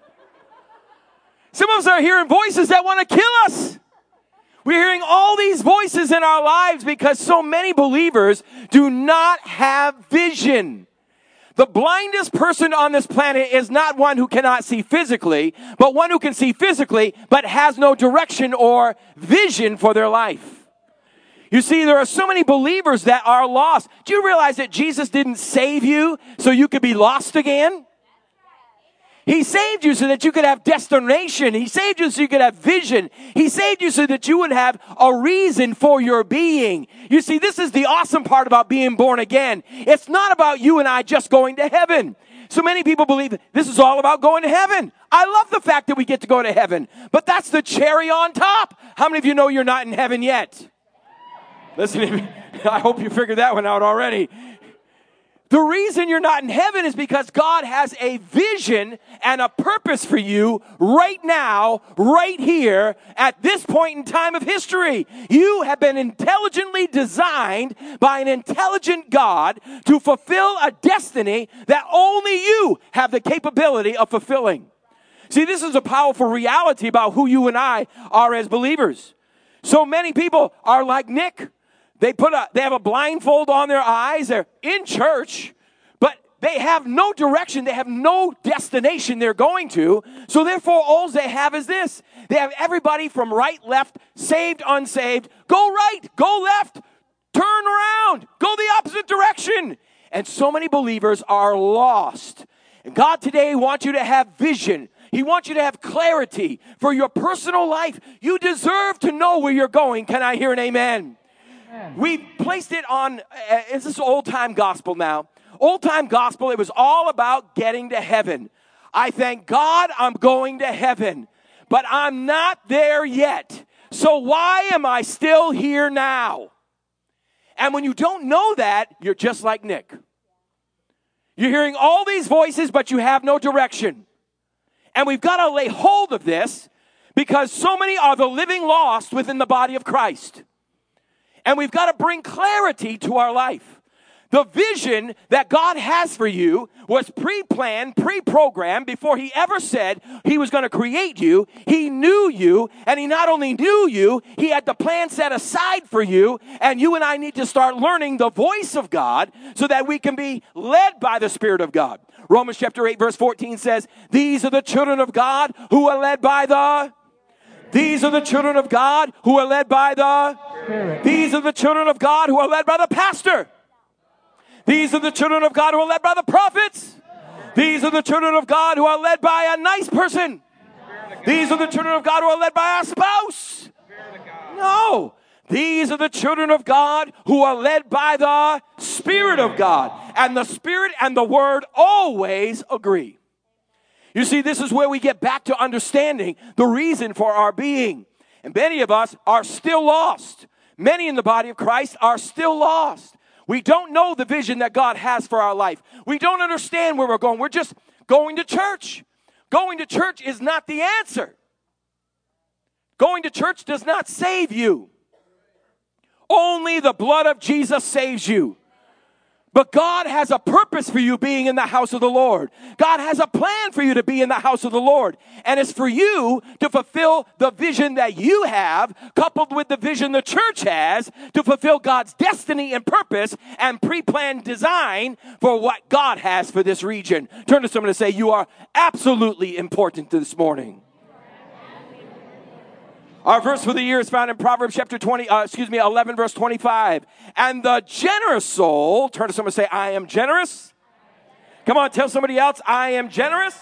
Some of us are hearing voices that want to kill us. We're hearing all these voices in our lives because so many believers do not have vision. The blindest person on this planet is not one who cannot see physically, but one who can see physically but has no direction or vision for their life. You see, there are so many believers that are lost. Do you realize that Jesus didn't save you so you could be lost again? He saved you so that you could have destination. He saved you so you could have vision. He saved you so that you would have a reason for your being. You see, this is the awesome part about being born again. It's not about you and I just going to heaven. So many people believe this is all about going to heaven. I love the fact that we get to go to heaven, but that's the cherry on top. How many of you know you're not in heaven yet? Listen, I hope you figured that one out already. The reason you're not in heaven is because God has a vision and a purpose for you right now, right here, at this point in time of history. You have been intelligently designed by an intelligent God to fulfill a destiny that only you have the capability of fulfilling. See, this is a powerful reality about who you and I are as believers. So many people are like Nick. They have a blindfold on their eyes. They're in church, but they have no direction. They have no destination they're going to. So therefore, all they have is this. They have everybody from right, left, saved, unsaved. Go right, go left, turn around, go the opposite direction. And so many believers are lost. And God today wants you to have vision. He wants you to have clarity for your personal life. You deserve to know where you're going. Can I hear an amen? We placed it on, is this old-time gospel now? Old-time gospel, it was all about getting to heaven. I thank God I'm going to heaven, but I'm not there yet. So why am I still here now? And when you don't know that, you're just like Nick. You're hearing all these voices, but you have no direction. And we've got to lay hold of this because so many are the living lost within the body of Christ. And we've got to bring clarity to our life. The vision that God has for you was pre-planned, pre-programmed before he ever said he was going to create you. He knew you, and he not only knew you, he had the plan set aside for you, and you and I need to start learning the voice of God so that we can be led by the Spirit of God. Romans chapter 8 verse 14 says, these are the children of God who are led by the... These are the children of God who are led by the Spirit. These are the children of God who are led by the pastor. These are the children of God who are led by the prophets. These are the children of God who are led by a nice person. These are the children of God who are led by a spouse. No. These are the children of God who are led by the Spirit of God. And the Spirit and the Word always agree. You see, this is where we get back to understanding the reason for our being. And many of us are still lost. Many in the body of Christ are still lost. We don't know the vision that God has for our life. We don't understand where we're going. We're just going to church. Going to church is not the answer. Going to church does not save you. Only the blood of Jesus saves you. But God has a purpose for you being in the house of the Lord. God has a plan for you to be in the house of the Lord. And it's for you to fulfill the vision that you have, coupled with the vision the church has, to fulfill God's destiny and purpose and pre-planned design for what God has for this region. Turn to someone and say, you are absolutely important this morning. Our verse for the year is found in Proverbs chapter 11, verse 25. And the generous soul, turn to someone and say, I am generous. Come on, tell somebody else, I am generous.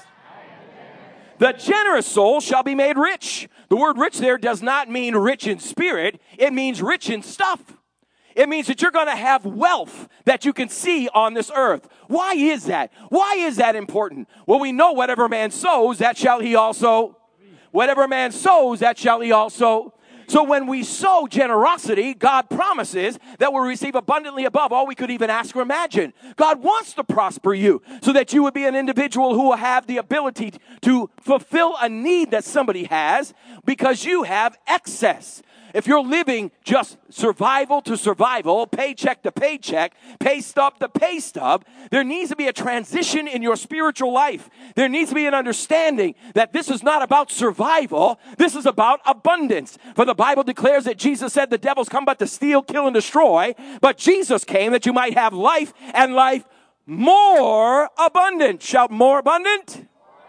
The generous soul shall be made rich. The word rich there does not mean rich in spirit. It means rich in stuff. It means that you're going to have wealth that you can see on this earth. Why is that? Why is that important? Well, we know whatever man sows, that shall he also. Whatever man sows, that shall he also. So when we sow generosity, God promises that we'll receive abundantly above all we could even ask or imagine. God wants to prosper you so that you would be an individual who will have the ability to fulfill a need that somebody has because you have excess. If you're living just survival to survival, paycheck to paycheck, pay stub to pay stub, there needs to be a transition in your spiritual life. There needs to be an understanding that this is not about survival. This is about abundance. For the Bible declares that Jesus said the devil's come but to steal, kill, and destroy. But Jesus came that you might have life and life more abundant. Shout more abundant.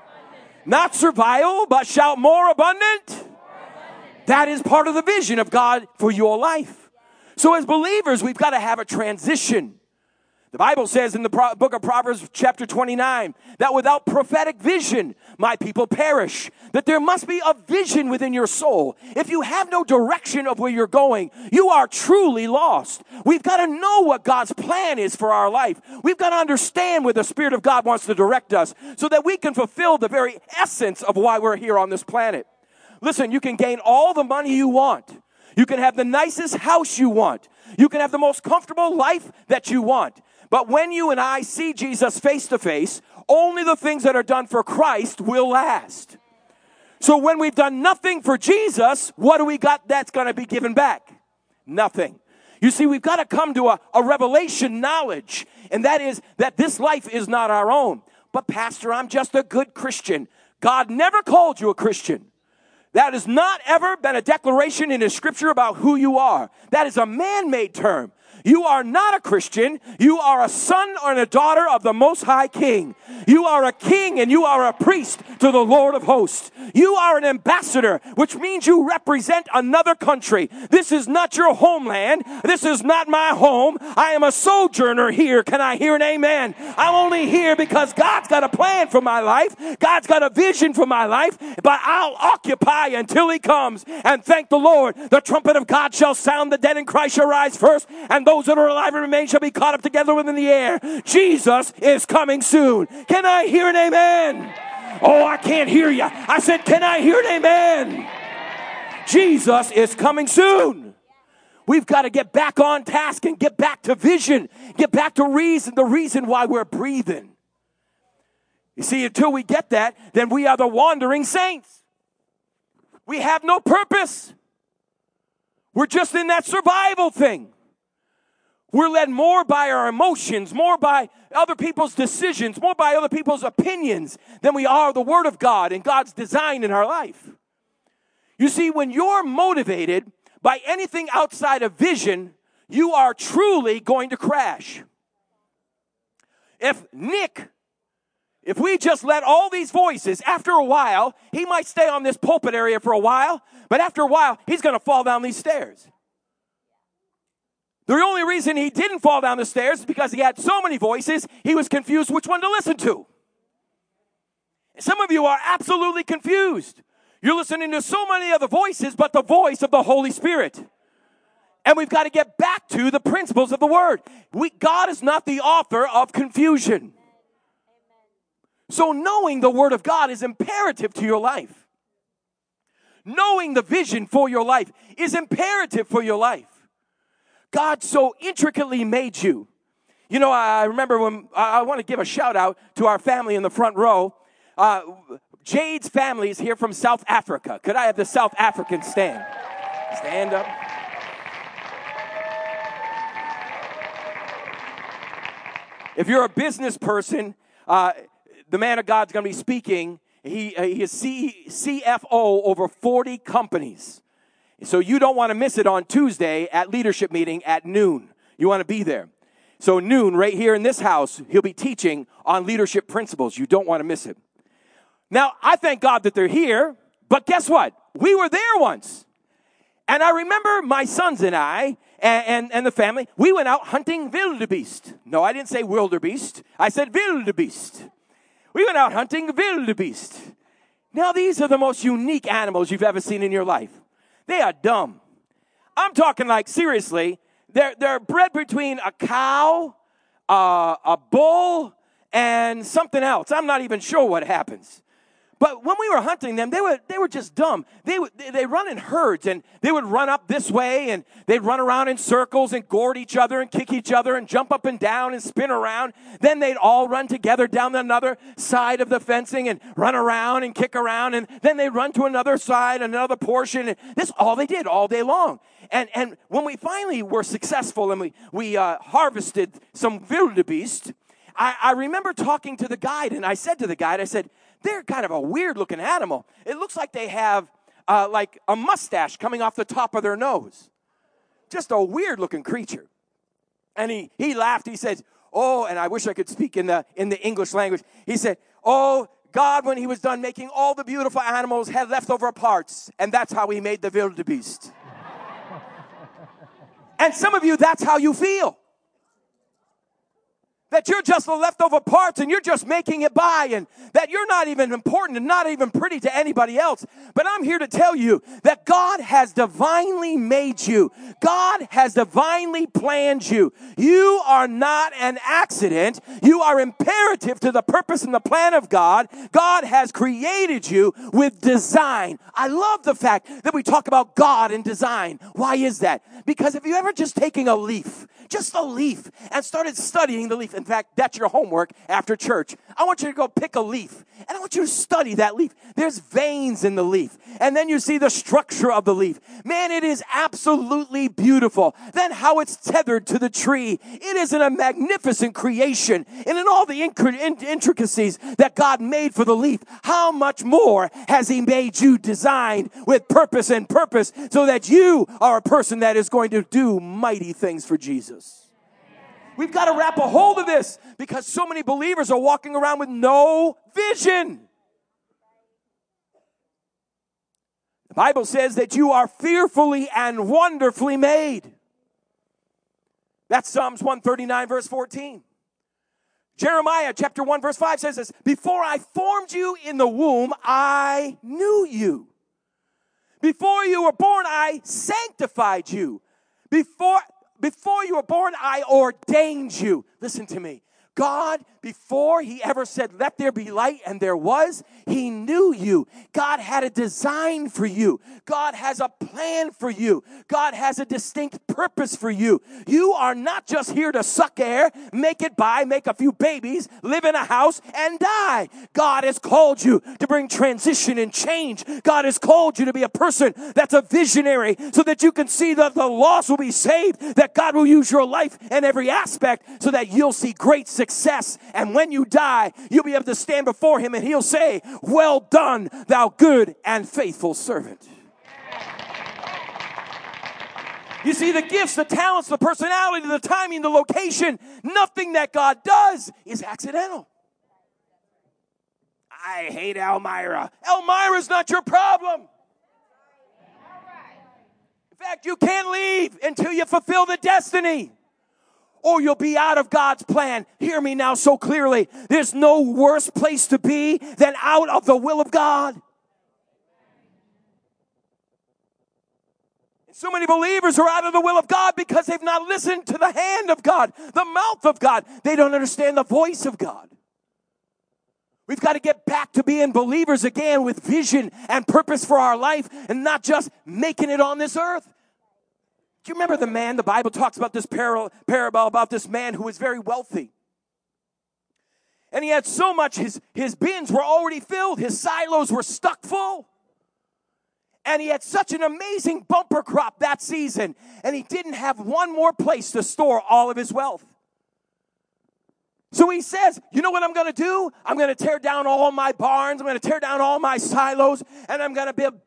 Not survival, but shout more abundant. That is part of the vision of God for your life. So as believers, we've got to have a transition. The Bible says in the book of Proverbs chapter 29 that without prophetic vision, my people perish. That there must be a vision within your soul. If you have no direction of where you're going, you are truly lost. We've got to know what God's plan is for our life. We've got to understand where the Spirit of God wants to direct us so that we can fulfill the very essence of why we're here on this planet. Listen, you can gain all the money you want. You can have the nicest house you want. You can have the most comfortable life that you want. But when you and I see Jesus face to face, only the things that are done for Christ will last. So when we've done nothing for Jesus, what do we got that's going to be given back? Nothing. You see, we've got to come to a revelation knowledge, and that is that this life is not our own. But Pastor, I'm just a good Christian. God never called you a Christian. That has not ever been a declaration in His Scripture about who you are. That is a man-made term. You are not a Christian. You are a son or a daughter of the Most High King. You are a king and you are a priest to the Lord of hosts. You are an ambassador, which means you represent another country. This is not your homeland. This is not my home. I am a sojourner here. Can I hear an amen? I'm only here because God's got a plan for my life. God's got a vision for my life, but I'll occupy until He comes. And thank the Lord, the trumpet of God shall sound, the dead in Christ shall rise first, and those that are alive and remain shall be caught up together within the air. Jesus is coming soon. Can I hear an amen? Oh, I can't hear you. I said, can I hear an amen? Jesus is coming soon. We've got to get back on task and get back to vision. Get back to reason, the reason why we're breathing. You see, until we get that, then we are the wandering saints. We have no purpose. We're just in that survival thing. We're led more by our emotions, more by other people's decisions, more by other people's opinions than we are the Word of God and God's design in our life. You see, when you're motivated by anything outside of vision, you are truly going to crash. If we just let all these voices, after a while, he might stay on this pulpit area for a while, but after a while, he's going to fall down these stairs. The only reason he didn't fall down the stairs is because he had so many voices, he was confused which one to listen to. Some of you are absolutely confused. You're listening to so many other voices, but the voice of the Holy Spirit. And we've got to get back to the principles of the Word. God is not the author of confusion. So knowing the Word of God is imperative to your life. Knowing the vision for your life is imperative for your life. God so intricately made you. You know, I remember when I want to give a shout out to our family in the front row. Jade's family is here from South Africa. Could I have the South Africans stand? Stand up. If you're a business person, the man of God's going to be speaking. He is CFO over 40 companies. So you don't want to miss it on Tuesday at leadership meeting at noon. You want to be there. So noon, right here in this house, he'll be teaching on leadership principles. You don't want to miss it. Now, I thank God that they're here, but guess what? We were there once. And I remember my sons and I and the family, we went out hunting wildebeest. No, I didn't say wildebeest. I said wildebeest. We went out hunting wildebeest. Now, these are the most unique animals you've ever seen in your life. They are dumb. I'm talking like, seriously, they're bred between a cow, a bull, and something else. I'm not even sure what happens. But when we were hunting them, they were just dumb. They run in herds, and they would run up this way, and they'd run around in circles and gourd each other and kick each other and jump up and down and spin around. Then they'd all run together down another side of the fencing and run around and kick around, and then they'd run to another side, another portion, and this all they did all day long. And when we finally were successful and we harvested some wildebeest, I remember talking to the guide, and I said to the guide, I said, they're kind of a weird-looking animal. It looks like they have like a mustache coming off the top of their nose. Just a weird-looking creature. And he laughed. He said, oh, and I wish I could speak in the English language. He said, oh, God, when he was done making all the beautiful animals, had leftover parts, and that's how he made the wildebeest. And some of you, that's how you feel. That you're just the leftover parts and you're just making it by, and that you're not even important and not even pretty to anybody else. But I'm here to tell you that God has divinely made you. God has divinely planned you. You are not an accident. You are imperative to the purpose and the plan of God. God has created you with design. I love the fact that we talk about God and design. Why is that? Because if you ever just taking a leaf, just a leaf, and started studying the leaf. In fact, that's your homework after church. I want you to go pick a leaf, and I want you to study that leaf. There's veins in the leaf, and then you see the structure of the leaf. Man, it is absolutely beautiful. Then how it's tethered to the tree. It is a magnificent creation, and in all the intricacies that God made for the leaf, how much more has he made you designed with purpose and purpose so that you are a person that is going to do mighty things for Jesus. We've got to wrap a hold of this because so many believers are walking around with no vision. The Bible says that you are fearfully and wonderfully made. That's Psalms 139, verse 14. Jeremiah chapter 1, verse 5 says this, before I formed you in the womb, I knew you. Before you were born, I sanctified you. Before you were born, I ordained you. Listen to me. God, before he ever said, let there be light, and there was, he knew you. God had a design for you. God has a plan for you. God has a distinct purpose for you. You are not just here to suck air, make it by, make a few babies, live in a house, and die. God has called you to bring transition and change. God has called you to be a person that's a visionary so that you can see that the lost will be saved, that God will use your life in every aspect so that you'll see great success. And when you die, you'll be able to stand before him and he'll say, well done, thou good and faithful servant. You see, the gifts, the talents, the personality, the timing, the location, nothing that God does is accidental. I hate Elmira. Elmira's not your problem. In fact, you can't leave until you fulfill the destiny, or you'll be out of God's plan. Hear me now so clearly. There's no worse place to be than out of the will of God. And so many believers are out of the will of God because they've not listened to the hand of God, the mouth of God. They don't understand the voice of God. We've got to get back to being believers again with vision and purpose for our life and not just making it on this earth. Do you remember the man? The Bible talks about this parable about this man who was very wealthy. And he had so much, his bins were already filled. His silos were stuck full. And he had such an amazing bumper crop that season. And he didn't have one more place to store all of his wealth. So he says, you know what I'm going to do? I'm going to tear down all my barns. I'm going to tear down all my silos. And I'm going to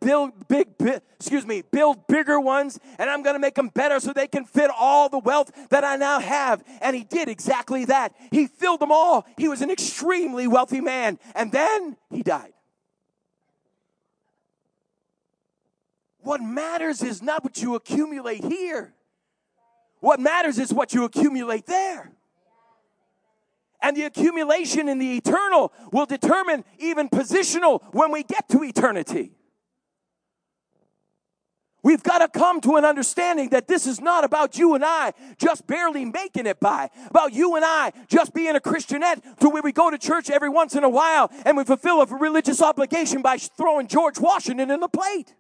build bigger ones. And I'm going to make them better so they can fit all the wealth that I now have. And he did exactly that. He filled them all. He was an extremely wealthy man. And then he died. What matters is not what you accumulate here. What matters is what you accumulate there. And the accumulation in the eternal will determine even positional when we get to eternity. We've got to come to an understanding that this is not about you and I just barely making it by. About you and I just being a Christianette to where we go to church every once in a while and we fulfill a religious obligation by throwing George Washington in the plate.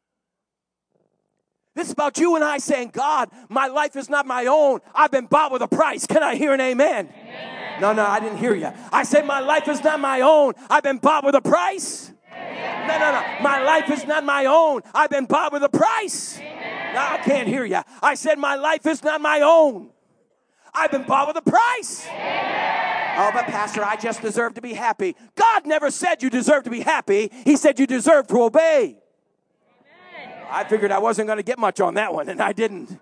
This is about you and I saying, God, my life is not my own. I've been bought with a price. Can I hear an amen? Amen. No, I didn't hear you. I said my life is not my own. I've been bought with a price. Amen. No. My life is not my own. I've been bought with a price. Amen. No, I can't hear you. I said my life is not my own. I've been bought with a price. Amen. Oh, but Pastor, I just deserve to be happy. God never said you deserve to be happy. He said you deserve to obey. I figured I wasn't going to get much on that one, and I didn't.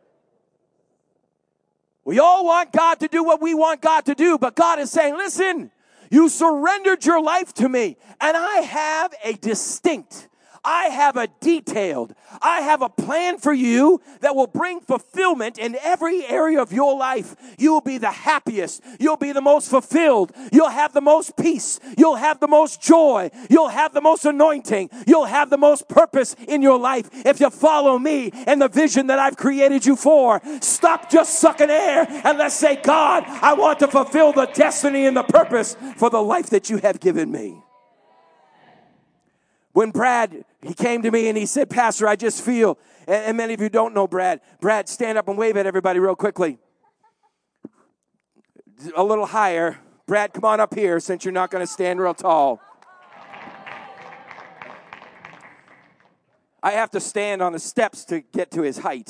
We all want God to do what we want God to do, but God is saying, listen, you surrendered your life to me, and I have a distinct, I have a detailed, I have a plan for you that will bring fulfillment in every area of your life. You will be the happiest. You'll be the most fulfilled. You'll have the most peace. You'll have the most joy. You'll have the most anointing. You'll have the most purpose in your life if you follow me and the vision that I've created you for. Stop just sucking air and let's say, God, I want to fulfill the destiny and the purpose for the life that you have given me. When Brad, he came to me and he said, Pastor, I just feel, and many of you don't know Brad. Brad, stand up and wave at everybody real quickly. A little higher. Brad, come on up here since you're not going to stand real tall. I have to stand on the steps to get to his height.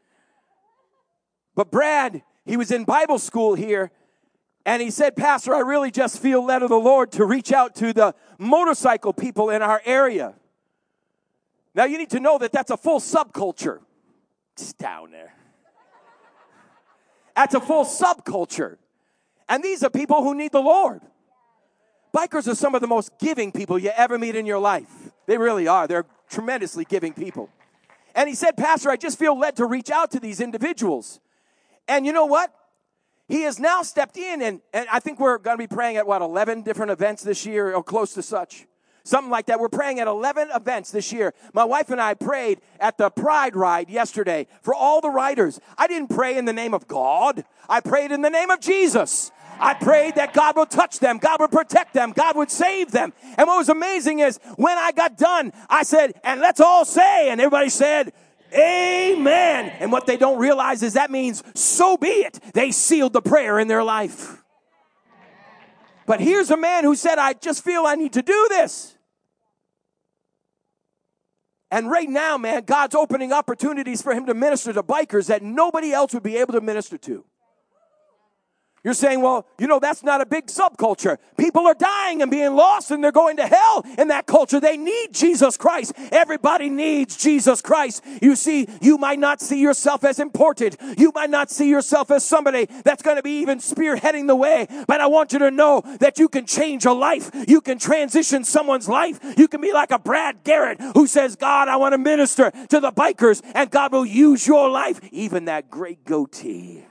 But Brad, he was in Bible school here. And he said, Pastor, I really just feel led of the Lord to reach out to the motorcycle people in our area. Now, you need to know that that's a full subculture. It's down there. That's a full subculture. And these are people who need the Lord. Bikers are some of the most giving people you ever meet in your life. They really are. They're tremendously giving people. And he said, Pastor, I just feel led to reach out to these individuals. And you know what? He has now stepped in, and I think we're going to be praying at, 11 different events this year, or close to such. Something like that. We're praying at 11 events this year. My wife and I prayed at the Pride Ride yesterday for all the riders. I didn't pray in the name of God. I prayed in the name of Jesus. I prayed that God would touch them, God would protect them, God would save them. And what was amazing is when I got done, I said, and let's all say, and everybody said, amen. And what they don't realize is that means so be it. They sealed the prayer in their life. But here's a man who said, I just feel I need to do this. And right now, man, God's opening opportunities for him to minister to bikers that nobody else would be able to minister to. You're saying, well, that's not a big subculture. People are dying and being lost and they're going to hell in that culture. They need Jesus Christ. Everybody needs Jesus Christ. You see, you might not see yourself as important. You might not see yourself as somebody that's going to be even spearheading the way. But I want you to know that you can change a life. You can transition someone's life. You can be like a Brad Garrett who says, God, I want to minister to the bikers, and God will use your life. Even that great goatee.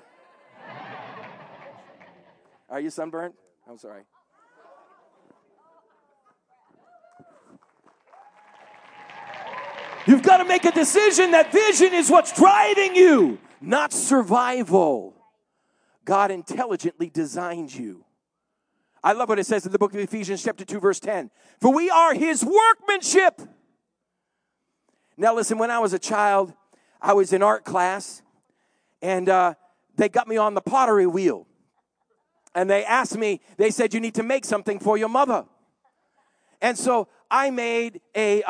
Are you sunburned? I'm sorry. You've got to make a decision that vision is what's driving you, not survival. God intelligently designed you. I love what it says in the book of Ephesians chapter 2, verse 10. For we are his workmanship. Now listen, when I was a child, I was in art class, and they got me on the pottery wheel. And they asked me, they said, you need to make something for your mother. And so I made a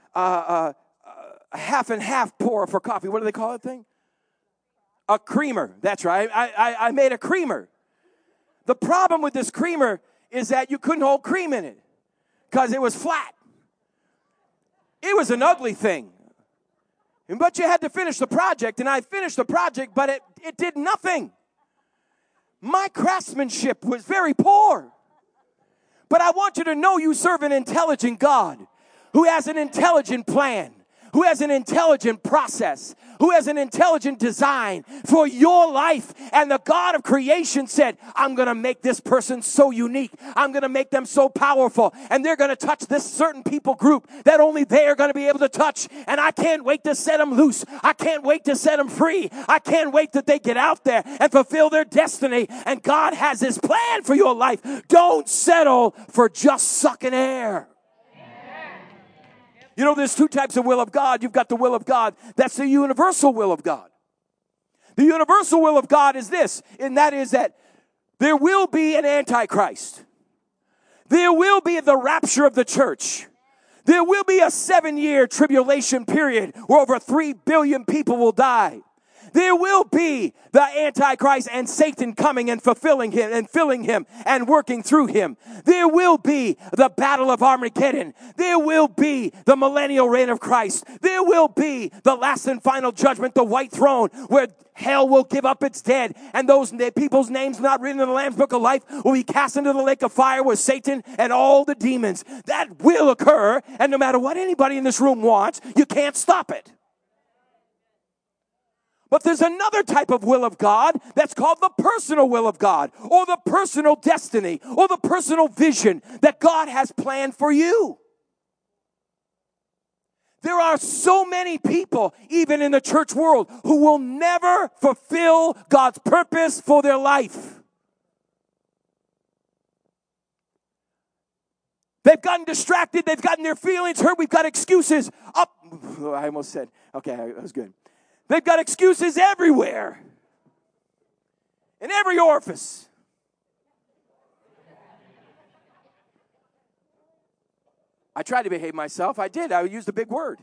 half and half pour for coffee. What do they call that thing? A creamer. That's right. I made a creamer. The problem with this creamer is that you couldn't hold cream in it because it was flat. It was an ugly thing. But you had to finish the project, and I finished the project, but it did nothing. My craftsmanship was very poor. But I want you to know you serve an intelligent God who has an intelligent plan. who has an intelligent process, who has an intelligent design for your life. And the God of creation said, I'm going to make this person so unique. I'm going to make them so powerful. And they're going to touch this certain people group that only they are going to be able to touch. And I can't wait to set them loose. I can't wait to set them free. I can't wait that they get out there and fulfill their destiny. And God has his plan for your life. Don't settle for just sucking air. You know, there's two types of will of God. You've got the will of God. That's the universal will of God. The universal will of God is this, and that is that there will be an antichrist. There will be the rapture of the church. There will be a 7-year tribulation period where over 3 billion people will die. There will be the Antichrist and Satan coming and fulfilling him and filling him and working through him. There will be the battle of Armageddon. There will be the millennial reign of Christ. There will be the last and final judgment, the white throne, where hell will give up its dead, and those people's names not written in the Lamb's Book of Life will be cast into the lake of fire with Satan and all the demons. That will occur, and no matter what anybody in this room wants, you can't stop it. But there's another type of will of God that's called the personal will of God, or the personal destiny, or the personal vision that God has planned for you. There are so many people, even in the church world, who will never fulfill God's purpose for their life. They've gotten distracted. They've gotten their feelings hurt. We've got excuses. I almost said, okay, that was good. They've got excuses everywhere. In every orifice. I tried to behave myself. I did. I used a big word.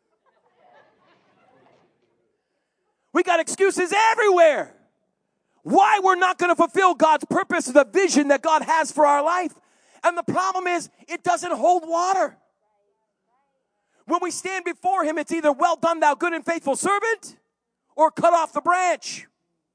We got excuses everywhere. Why we're not going to fulfill God's purpose, the vision that God has for our life. And the problem is, it doesn't hold water. When we stand before him, it's either well done, thou good and faithful servant, or cut off the branch.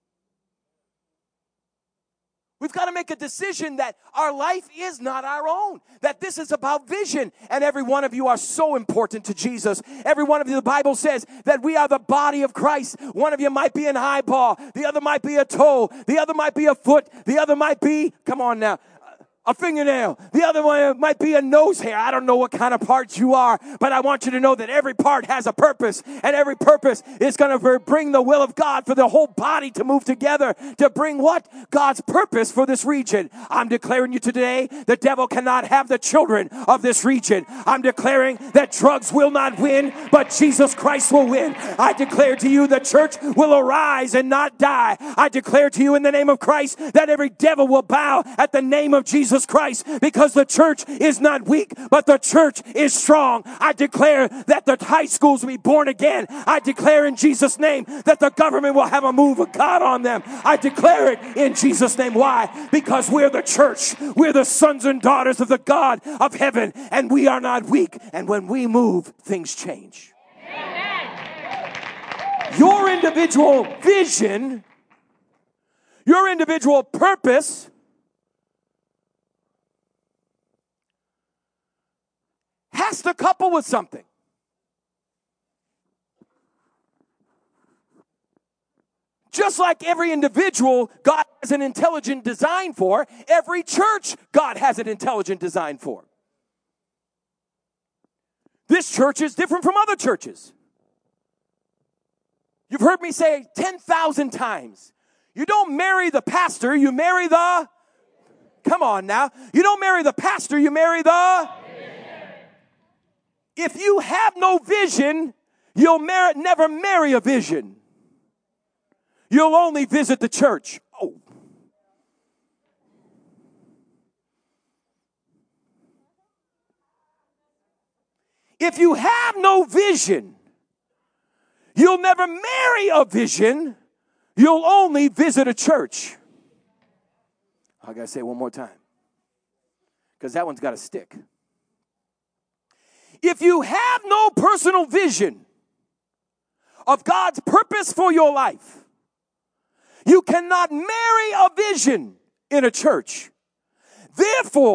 We've got to make a decision that our life is not our own, that this is about vision. And every one of you are so important to Jesus. Every one of you, the Bible says that we are the body of Christ. One of you might be an eyeball. The other might be a toe. The other might be a foot. The other might be, come on now, a fingernail. The other one might be a nose hair. I don't know what kind of parts you are, but I want you to know that every part has a purpose, and every purpose is going to bring the will of God for the whole body to move together to bring what? God's purpose for this region. I'm declaring you today, the devil cannot have the children of this region. I'm declaring that drugs will not win, but Jesus Christ will win. I declare to you the church will arise and not die. I declare to you in the name of Christ that every devil will bow at the name of Jesus Christ, because the church is not weak, but the church is strong. I declare that the high schools will be born again. I declare in Jesus' name that the government will have a move of God on them. I declare it in Jesus' name. Why? Because we're the church. We're the sons and daughters of the God of heaven, and we are not weak. And when we move, things change. Amen. Your individual vision, your individual purpose has to couple with something. Just like every individual God has an intelligent design for, every church God has an intelligent design for. This church is different from other churches. You've heard me say 10,000 times, you don't marry the pastor, you marry the, come on now, you don't marry the pastor, you marry the. If you have no vision, you'll never marry a vision. You'll only visit the church. Oh. If you have no vision, you'll never marry a vision. You'll only visit a church. I got to say it one more time, because that one's got to stick. If you have no personal vision of God's purpose for your life, you cannot marry a vision in a church.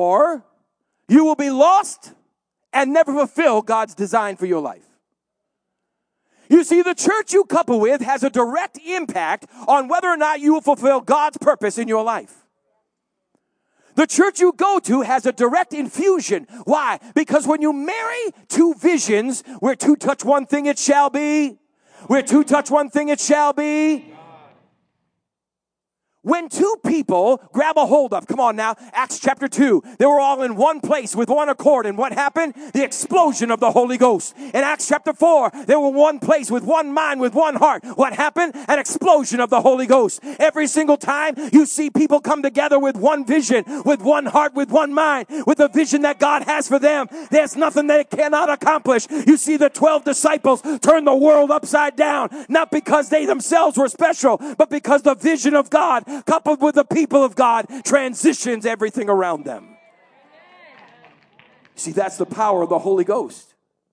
Therefore, you will be lost and never fulfill God's design for your life. You see, the church you couple with has a direct impact on whether or not you will fulfill God's purpose in your life. The church you go to has a direct infusion. Why? Because when you marry two visions, where two touch one thing it shall be. Where two touch one thing it shall be. When two people grab a hold of, come on now, Acts chapter 2, they were all in one place with one accord. And what happened? The explosion of the Holy Ghost. In Acts chapter 4, they were in one place with one mind, with one heart. What happened? An explosion of the Holy Ghost. Every single time you see people come together with one vision, with one heart, with one mind, with the vision that God has for them, there's nothing they cannot accomplish. You see the 12 disciples turn the world upside down, not because they themselves were special, but because the vision of God coupled with the people of God transitions everything around them. See, that's the power of the Holy Ghost.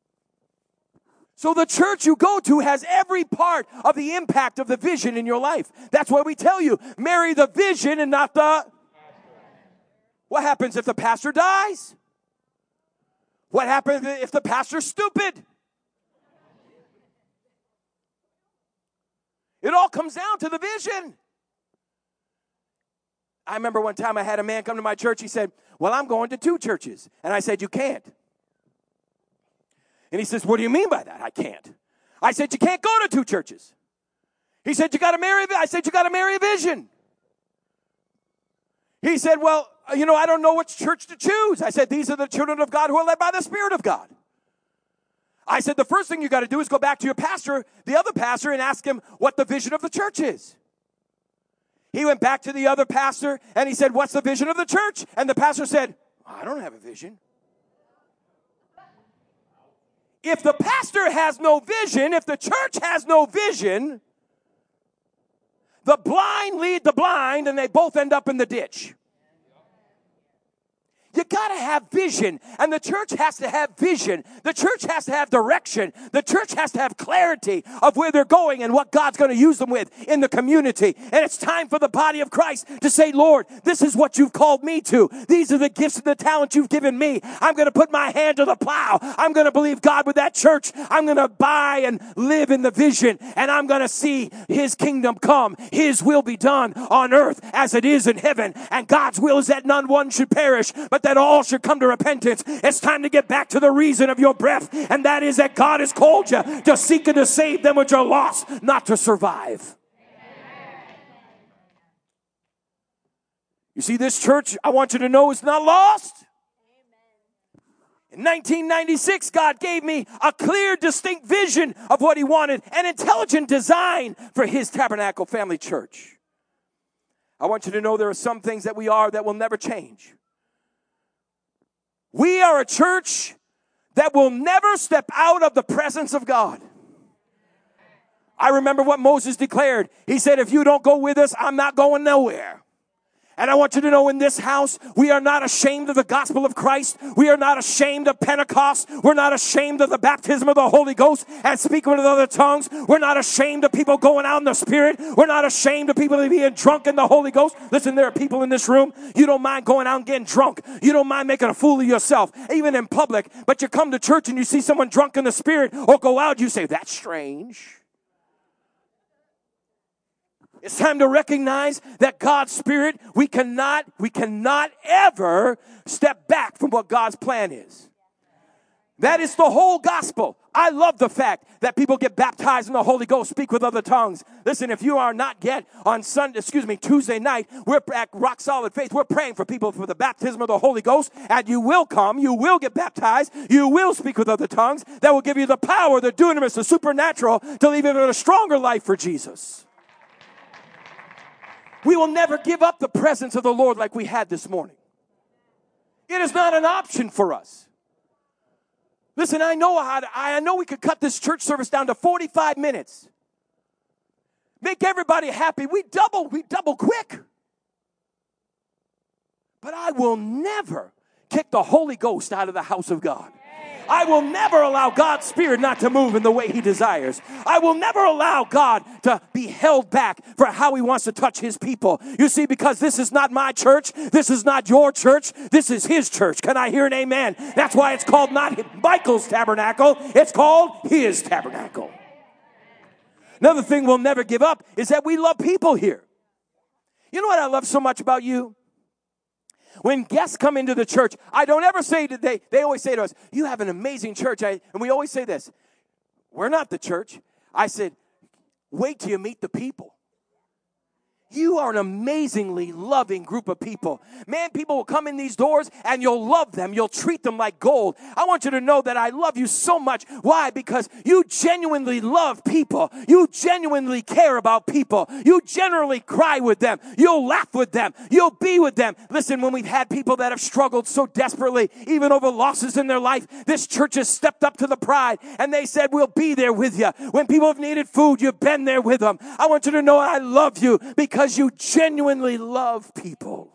So the church you go to has every part of the impact of the vision in your life. That's why we tell you, marry the vision and not the... What happens if the pastor dies? What happens if the pastor's stupid? It all comes down to the vision. I remember one time I had a man come to my church. He said, well, I'm going to 2 churches. And I said, you can't. And he says, what do you mean by that? I can't. I said, you can't go to 2 churches. He said, you got to marry. I said, you got to marry a vision. He said, well, I don't know which church to choose. I said, these are the children of God who are led by the Spirit of God. I said, the first thing you got to do is go back to your pastor, the other pastor, and ask him what the vision of the church is. He went back to the other pastor and he said, what's the vision of the church? And the pastor said, I don't have a vision. If the pastor has no vision, if the church has no vision, the blind lead the blind and they both end up in the ditch. You got to have vision, and the church has to have vision. The church has to have direction. The church has to have clarity of where they're going and what God's going to use them with in the community. And it's time for the body of Christ to say, Lord, this is what you've called me to. These are the gifts and the talents you've given me. I'm going to put my hand to the plow. I'm going to believe God with that church. I'm going to buy and live in the vision, and I'm going to see his kingdom come. His will be done on earth as it is in heaven. And God's will is that none one should perish, but that all should come to repentance. It's time to get back to the reason of your breath, and that is that God has called you to seek and to save them which are lost, not to survive. You see, this church, I want you to know, is not lost. In 1996, God gave me a clear, distinct vision of what he wanted, an intelligent design for his Tabernacle Family Church. I want you to know there are some things that we are that will never change. We are a church that will never step out of the presence of God. I remember what Moses declared. He said, if you don't go with us, I'm not going nowhere. And I want you to know, in this house, we are not ashamed of the gospel of Christ. We are not ashamed of Pentecost. We're not ashamed of the baptism of the Holy Ghost and speaking with other tongues. We're not ashamed of people going out in the Spirit. We're not ashamed of people being drunk in the Holy Ghost. Listen, there are people in this room, you don't mind going out and getting drunk. You don't mind making a fool of yourself, even in public. But you come to church and you see someone drunk in the Spirit or go out, you say, that's strange. It's time to recognize that God's Spirit, we cannot ever step back from what God's plan is. That is the whole gospel. I love the fact that people get baptized in the Holy Ghost, speak with other tongues. Listen, if you are not yet on Tuesday night, we're at Rock Solid Faith. We're praying for people for the baptism of the Holy Ghost, and you will come, you will get baptized, you will speak with other tongues. That will give you the power, the dunamis, the supernatural to live in a stronger life for Jesus. We will never give up the presence of the Lord like we had this morning. It is not an option for us. Listen, I know we could cut this church service down to 45 minutes. Make everybody happy. We double quick. But I will never kick the Holy Ghost out of the house of God. I will never allow God's Spirit not to move in the way he desires. I will never allow God to be held back for how he wants to touch his people. You see, because this is not my church. This is not your church. This is his church. Can I hear an amen? That's why it's called not Michael's tabernacle. It's called his tabernacle. Another thing we'll never give up is that we love people here. You know what I love so much about you? When guests come into the church, I don't ever say that they always say to us, you have an amazing church. And we always say this, we're not the church. I said, wait till you meet the people. You are an amazingly loving group of people. Man, people will come in these doors and you'll love them. You'll treat them like gold. I want you to know that I love you so much. Why? Because you genuinely love people. You genuinely care about people. You generally cry with them. You'll laugh with them. You'll be with them. Listen, when we've had people that have struggled so desperately, even over losses in their life, this church has stepped up to the pride and they said, we'll be there with you. When people have needed food, you've been there with them. I want you to know I love you because you genuinely love people.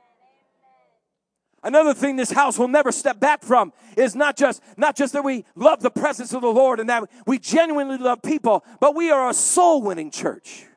Another thing this house will never step back from is not just that we love the presence of the Lord and that we genuinely love people, but we are a soul-winning church.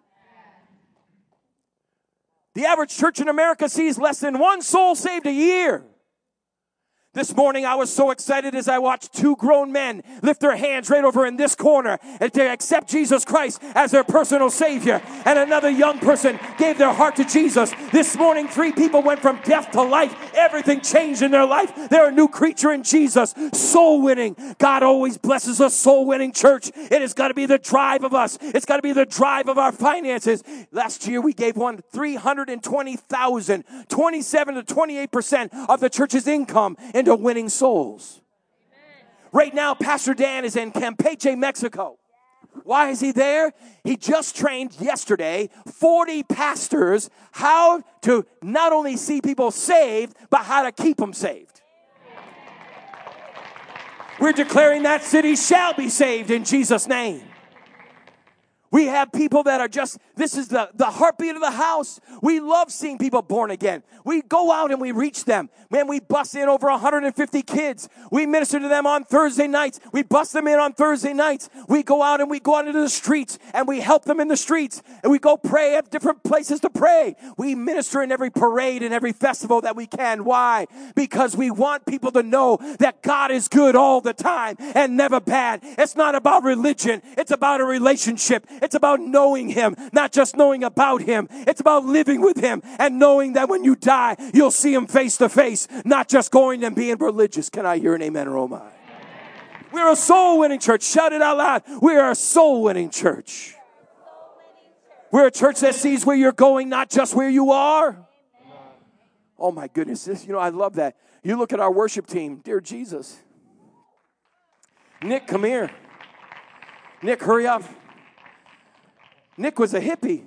The average church in America sees less than one soul saved a year. This morning, I was so excited as I watched two grown men lift their hands right over in this corner and to accept Jesus Christ as their personal Savior. And another young person gave their heart to Jesus. This morning, 3 people went from death to life. Everything changed in their life. They're a new creature in Jesus. Soul winning. God always blesses a soul winning church. It has got to be the drive of us. It's got to be the drive of our finances. Last year, we gave one $320,000, 27 to 28% of the church's income into winning souls. Right now, Pastor Dan is in Campeche, Mexico. Why is he there? He just trained yesterday 40 pastors how to not only see people saved, but how to keep them saved. We're declaring that city shall be saved in Jesus' name. We have people that are just, this is the heartbeat of the house. We love seeing people born again. We go out and we reach them. Man, we bus in over 150 kids. We minister to them on Thursday nights. We bus them in on Thursday nights. We go out and we go out into the streets and we help them in the streets. And we go pray at different places to pray. We minister in every parade and every festival that we can. Why? Because we want people to know that God is good all the time and never bad. It's not about religion. It's about a relationship. It's about knowing Him, not just knowing about Him. It's about living with Him and knowing that when you die, you'll see Him face to face, not just going and being religious. Can I hear an amen or oh my? We're a soul-winning church. Shout it out loud. We are a soul-winning church. We're a church that sees where you're going, not just where you are. Oh my goodness. I love that. You look at our worship team. Dear Jesus. Nick, come here. Nick, hurry up. Nick was a hippie.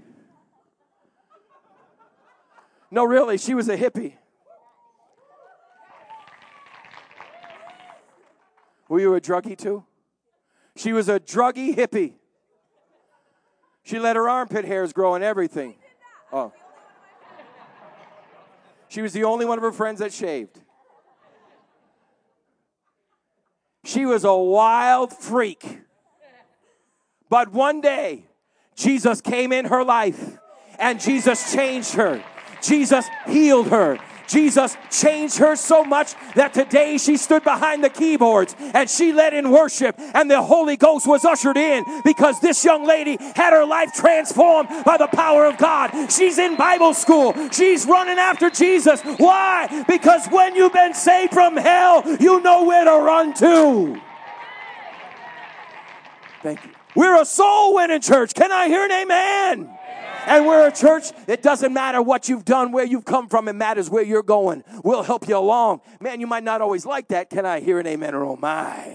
No, really, she was a hippie. Were you a druggie too? She was a druggie hippie. She let her armpit hairs grow and everything. Oh. She was the only one of her friends that shaved. She was a wild freak. But one day, Jesus came in her life and Jesus changed her. Jesus healed her. Jesus changed her so much that today she stood behind the keyboards and she led in worship and the Holy Ghost was ushered in because this young lady had her life transformed by the power of God. She's in Bible school. She's running after Jesus. Why? Because when you've been saved from hell, you know where to run to. Thank you. We're a soul-winning church. Can I hear an amen? And we're a church, it doesn't matter what you've done, where you've come from, it matters where you're going. We'll help you along. Man, you might not always like that. Can I hear an amen or oh my?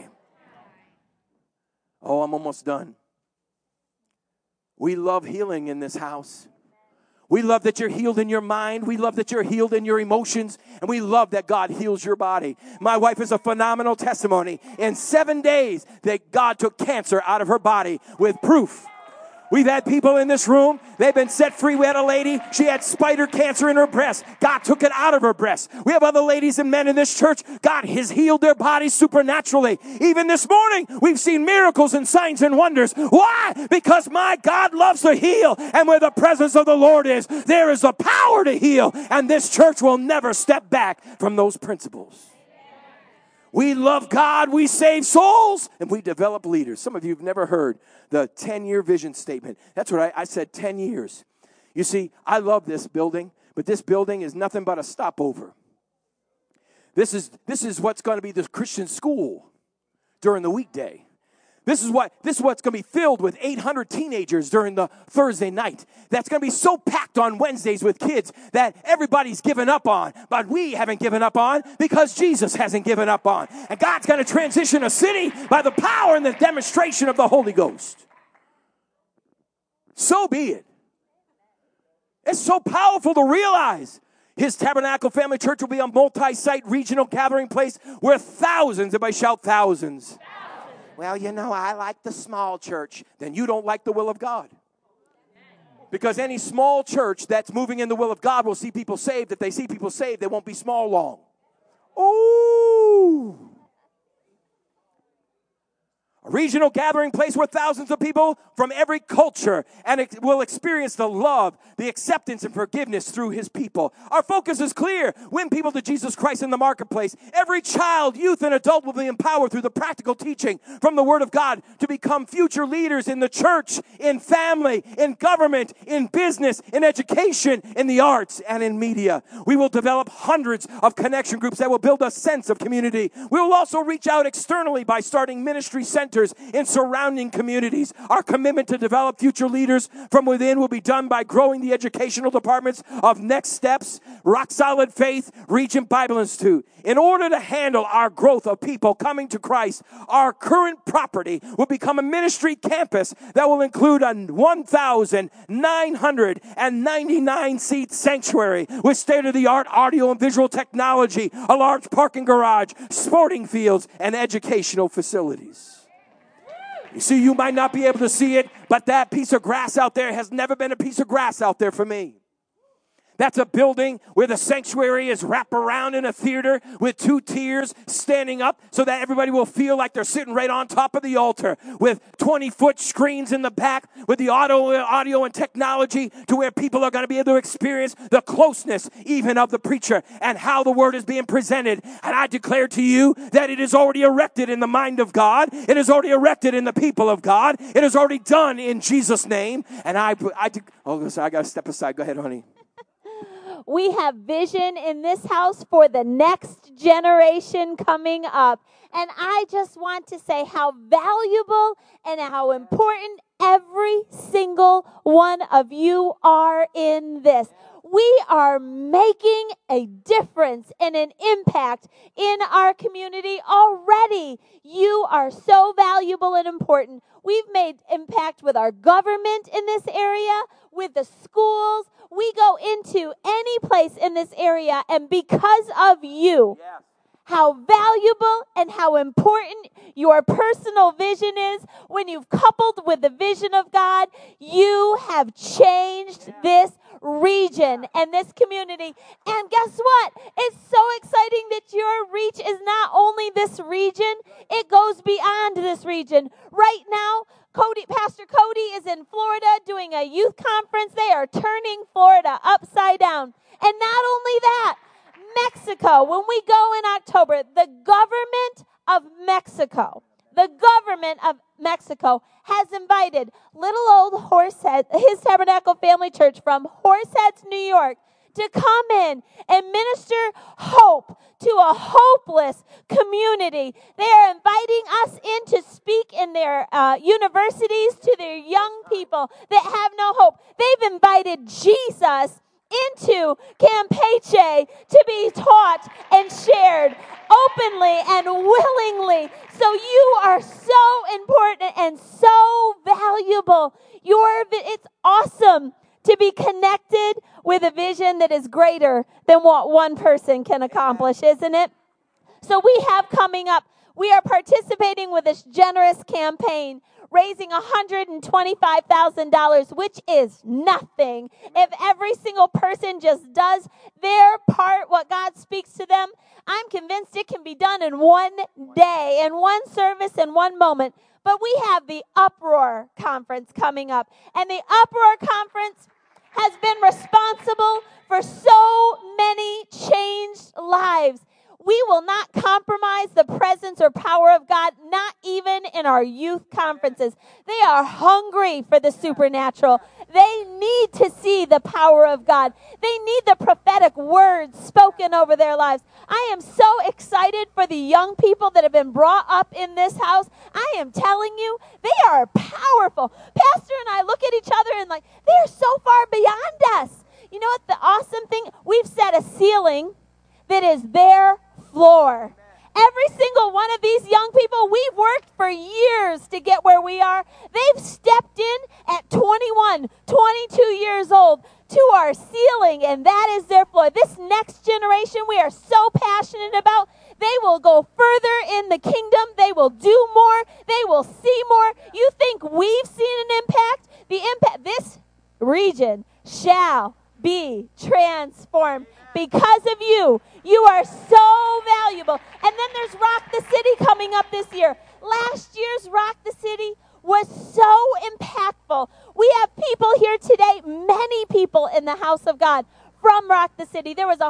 Oh, I'm almost done. We love healing in this house. We love that you're healed in your mind. We love that you're healed in your emotions. And we love that God heals your body. My wife is a phenomenal testimony. In 7 days, that God took cancer out of her body with proof. We've had people in this room, they've been set free. We had a lady, she had spider cancer in her breast. God took it out of her breast. We have other ladies and men in this church, God has healed their bodies supernaturally. Even this morning, we've seen miracles and signs and wonders. Why? Because my God loves to heal. And where the presence of the Lord is, there is a power to heal. And this church will never step back from those principles. We love God, we save souls, and we develop leaders. Some of you have never heard the 10-year vision statement. That's what I said, 10 years. You see, I love this building, but this building is nothing but a stopover. This is what's going to be the Christian school during the weekday. This is what's going to be filled with 800 teenagers during the Thursday night. That's going to be so packed on Wednesdays with kids that everybody's given up on. But we haven't given up on because Jesus hasn't given up on. And God's going to transition a city by the power and the demonstration of the Holy Ghost. So be it. It's so powerful to realize His Tabernacle Family Church will be a multi-site regional gathering place where thousands, everybody shout thousands. Well, I like the small church. Then you don't like the will of God. Because any small church that's moving in the will of God will see people saved. If they see people saved, they won't be small long. Ooh. A regional gathering place where thousands of people from every culture will experience the love, the acceptance, and forgiveness through His people. Our focus is clear. Win people to Jesus Christ in the marketplace. Every child, youth, and adult will be empowered through the practical teaching from the Word of God to become future leaders in the church, in family, in government, in business, in education, in the arts, and in media. We will develop hundreds of connection groups that will build a sense of community. We will also reach out externally by starting ministry centers in surrounding communities. Our commitment to develop future leaders from within will be done by growing the educational departments of Next Steps, Rock Solid Faith, Regent Bible Institute. In order to handle our growth of people coming to Christ, our current property will become a ministry campus that will include a 1,999-seat sanctuary with state-of-the-art audio and visual technology, a large parking garage, sporting fields, and educational facilities. You see, you might not be able to see it, but that piece of grass out there has never been a piece of grass out there for me. That's a building where the sanctuary is wrapped around in a theater with 2 tiers standing up so that everybody will feel like they're sitting right on top of the altar with 20-foot screens in the back with the audio and technology to where people are going to be able to experience the closeness even of the preacher and how the word is being presented. And I declare to you that it is already erected in the mind of God. It is already erected in the people of God. It is already done in Jesus' name. And I got to step aside. Go ahead, honey. We have vision in this house for the next generation coming up. And I just want to say how valuable and how important every single one of you are in this. We are making a difference and an impact in our community already. You are so valuable and important. We've made impact with our government in this area, with the schools. We go into any place in this area, and because of you, how valuable and how important your personal vision is, when you've coupled with the vision of God, you have changed this region and this community. And guess what? It's so exciting that your reach is not only this region, it goes beyond this region. Right now, Pastor Cody is in Florida doing a youth conference. They are turning Florida upside down. And not only that, Mexico, when we go in October, the government of Mexico has invited little old Horsehead, His Tabernacle Family Church from Horseheads, New York, to come in and minister hope to a hopeless community. They are inviting us in to speak in their universities to their young people that have no hope. They've invited Jesus into Campeche to be taught and shared openly and willingly. So you are so important and so valuable. It's awesome to be connected with a vision that is greater than what one person can accomplish, isn't it? So we have coming up, we are participating with this generous campaign, raising $125,000, which is nothing. If every single person just does their part, what God speaks to them, I'm convinced it can be done in one day, in one service, in one moment. But we have the Uproar Conference coming up. And the Uproar Conference has been responsible for so many changed lives. We will not compromise the presence or power of God, not even in our youth conferences. They are hungry for the supernatural. They need to see the power of God. They need the prophetic words spoken over their lives. I am so excited for the young people that have been brought up in this house. I am telling you, they are powerful. Pastor and I look at each other and like, they're so far beyond us. You know what the awesome thing? We've set a ceiling that is their floor. Every single one of these young people, we've worked for years to get where we are. They've stepped in at 21, 22 years old to our ceiling, and that is their floor. This next generation we are so passionate about. They will go further in the kingdom. They will do more. They will see more. You think we've seen an impact? The impact, this region shall be transformed because of you. You are so valuable. And then there's Rock the City coming up this year. Last year's Rock the City was so impactful. We have people here today, many people in the house of God from Rock the City. There was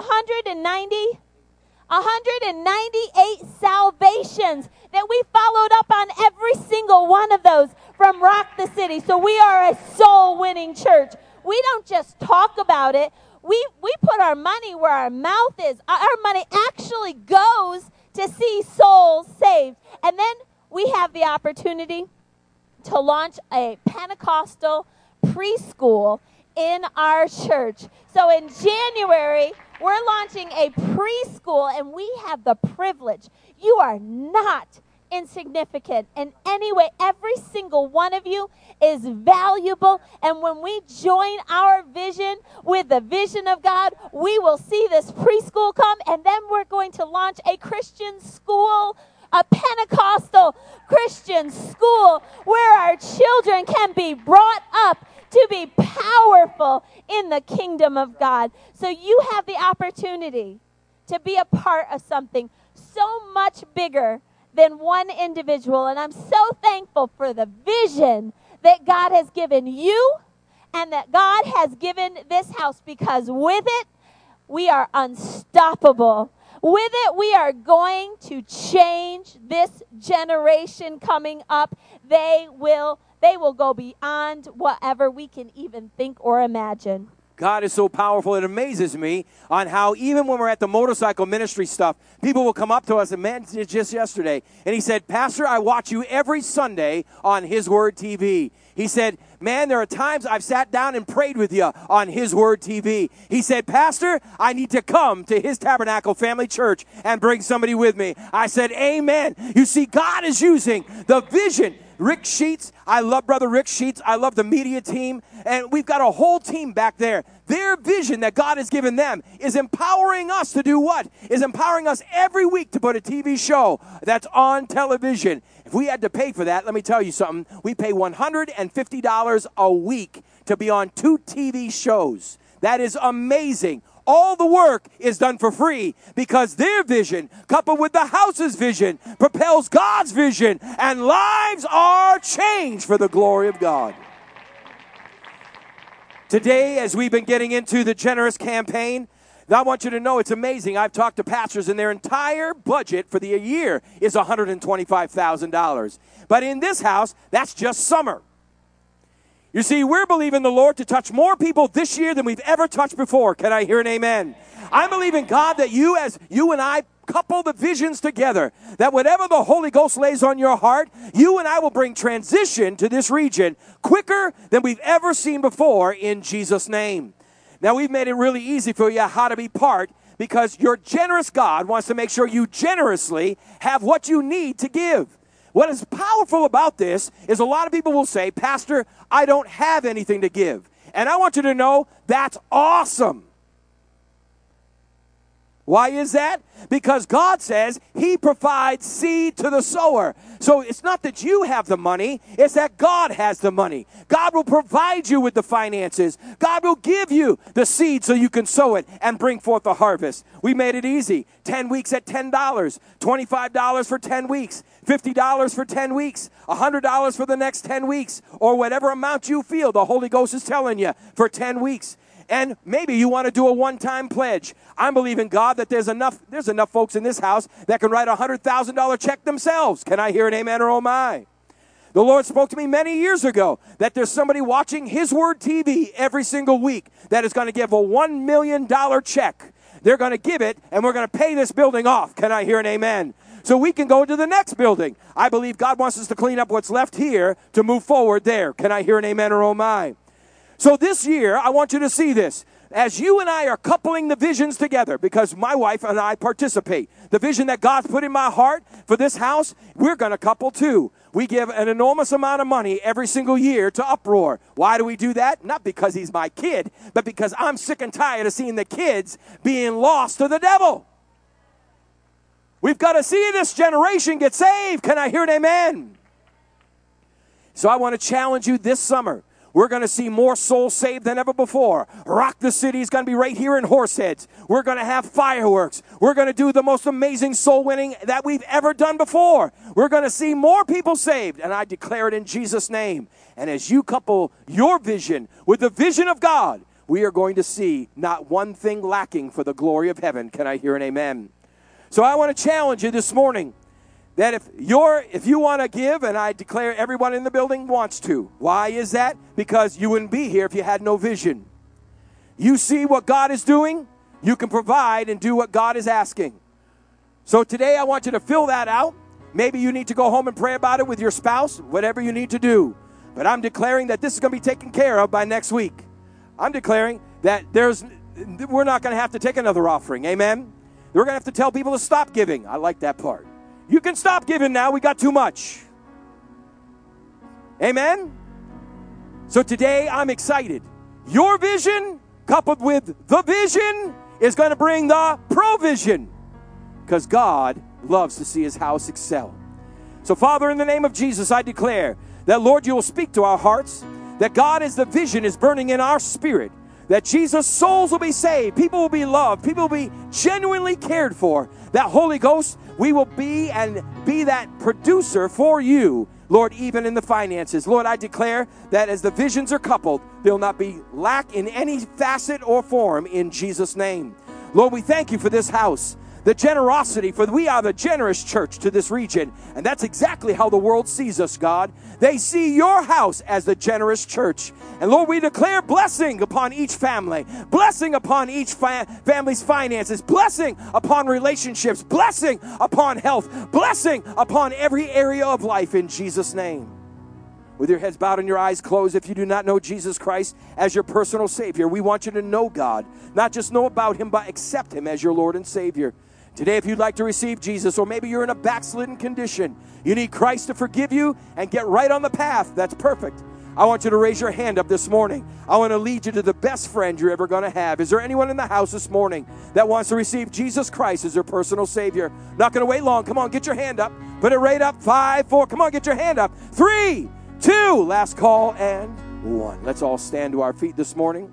198 salvations that we followed up on every single one of those from Rock the City. So we are a soul-winning church. We don't just talk about it. We put our money where our mouth is. Our money actually goes to see souls saved. And then we have the opportunity to launch a Pentecostal preschool in our church. So in January, we're launching a preschool, and we have the privilege. You are not insignificant in any way. Every single one of you is valuable, and when we join our vision with the vision of God, we will see this preschool come, and then we're going to launch a Christian school, a Pentecostal Christian school where our children can be brought up to be powerful in the kingdom of God. So you have the opportunity to be a part of something so much bigger than one individual. And I'm so thankful for the vision that God has given you and that God has given this house, because with it, we are unstoppable. With it, we are going to change this generation coming up. They will go beyond whatever we can even think or imagine. God is so powerful. It amazes me on how even when we're at the motorcycle ministry stuff, people will come up to us, and man, just yesterday, and he said, Pastor, I watch you every Sunday on His Word TV. He said, man, there are times I've sat down and prayed with you on His Word TV. He said, Pastor, I need to come to His Tabernacle Family Church and bring somebody with me. I said, amen. You see, God is using the vision. Rick Sheets, I love Brother Rick Sheets. I love the media team. And we've got a whole team back there. Their vision that God has given them is empowering us to do what? Is empowering us every week to put a TV show that's on television. If we had to pay for that, let me tell you something. We pay $150 a week to be on 2 TV shows. That is amazing. All the work is done for free because their vision, coupled with the house's vision, propels God's vision, and lives are changed for the glory of God. Today, as we've been getting into the generous campaign, I want you to know it's amazing. I've talked to pastors, and their entire budget for the year is $125,000. But in this house, that's just summer. You see, we're believing the Lord to touch more people this year than we've ever touched before. Can I hear an amen? I believe in God that you and I couple the visions together, that whatever the Holy Ghost lays on your heart, you and I will bring transition to this region quicker than we've ever seen before in Jesus' name. Now, we've made it really easy for you how to be part, because your generous God wants to make sure you generously have what you need to give. What is powerful about this is a lot of people will say, Pastor, I don't have anything to give. And I want you to know that's awesome. Why is that? Because God says He provides seed to the sower. So it's not that you have the money, it's that God has the money. God will provide you with the finances. God will give you the seed so you can sow it and bring forth the harvest. We made it easy. 10 weeks at $10, $25 for 10 weeks, $50 for 10 weeks, $100 for the next 10 weeks, or whatever amount you feel the Holy Ghost is telling you for 10 weeks. And maybe you want to do a one-time pledge. I'm believing God that there's enough folks in this house that can write a $100,000 check themselves. Can I hear an amen or oh my? The Lord spoke to me many years ago that there's somebody watching His Word TV every single week that is going to give a $1 million check. They're going to give it, and we're going to pay this building off. Can I hear an amen? So we can go to the next building. I believe God wants us to clean up what's left here to move forward there. Can I hear an amen or oh my? So this year, I want you to see this. As you and I are coupling the visions together, because my wife and I participate, the vision that God's put in my heart for this house, we're going to couple too. We give an enormous amount of money every single year to Uproar. Why do we do that? Not because he's my kid, but because I'm sick and tired of seeing the kids being lost to the devil. We've got to see this generation get saved. Can I hear an amen? So I want to challenge you this summer. We're going to see more souls saved than ever before. Rock the City is going to be right here in Horseheads. We're going to have fireworks. We're going to do the most amazing soul winning that we've ever done before. We're going to see more people saved, and I declare it in Jesus' name. And as you couple your vision with the vision of God, we are going to see not one thing lacking for the glory of heaven. Can I hear an amen? So I want to challenge you this morning that if you want to give, and I declare everyone in the building wants to. Why is that? Because you wouldn't be here if you had no vision. You see what God is doing, you can provide and do what God is asking. So today I want you to fill that out. Maybe you need to go home and pray about it with your spouse, whatever you need to do. But I'm declaring that this is going to be taken care of by next week. I'm declaring that we're not going to have to take another offering. Amen? We're going to have to tell people to stop giving. I like that part. You can stop giving now. We got too much. Amen? So today I'm excited. Your vision coupled with the vision is going to bring the provision, because God loves to see His house excel. So Father, in the name of Jesus, I declare that, Lord, you will speak to our hearts, that God, as the vision is burning in our spirit, that Jesus' souls will be saved, people will be loved, people will be genuinely cared for, that Holy Ghost, we will be that producer for you, Lord, even in the finances. Lord, I declare that as the visions are coupled, there will not be lack in any facet or form in Jesus' name. Lord, we thank you for this house, the generosity, for we are the generous church to this region, and that's exactly how the world sees us, God. They see your house as the generous church. And Lord, we declare blessing upon each family, blessing upon each family's finances, blessing upon relationships, blessing upon health, blessing upon every area of life in Jesus' name. With your heads bowed and your eyes closed, if you do not know Jesus Christ as your personal Savior, we want you to know God, not just know about Him, but accept Him as your Lord and Savior. Today, if you'd like to receive Jesus, or maybe you're in a backslidden condition, you need Christ to forgive you and get right on the path, that's perfect. I want you to raise your hand up this morning. I want to lead you to the best friend you're ever going to have. Is there anyone in the house this morning that wants to receive Jesus Christ as their personal Savior? Not going to wait long. Come on, get your hand up. Put it right up. 5, 4. Come on, get your hand up. 3, 2. Last call and 1. Let's all stand to our feet this morning.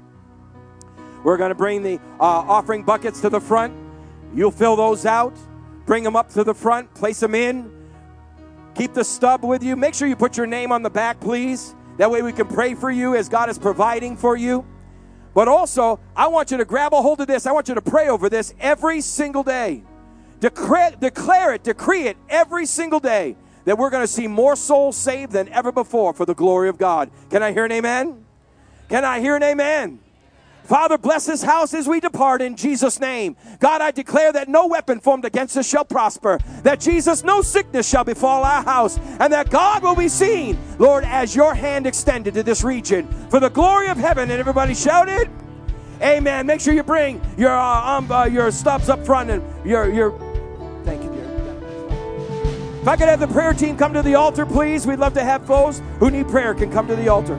We're going to bring the offering buckets to the front. You'll fill those out. Bring them up to the front. Place them in. Keep the stub with you. Make sure you put your name on the back, please. That way we can pray for you as God is providing for you. But also, I want you to grab a hold of this. I want you to pray over this every single day. Declare it, decree it every single day, that we're going to see more souls saved than ever before for the glory of God. Can I hear an amen? Can I hear an amen? Father, bless this house as we depart in Jesus' name. God, I declare that no weapon formed against us shall prosper. That, Jesus, no sickness shall befall our house. And that God will be seen, Lord, as your hand extended to this region for the glory of heaven. And everybody shouted, amen. Make sure you bring your stubs up front and your thank you, dear. If I could have the prayer team come to the altar, please. We'd love to have those who need prayer can come to the altar.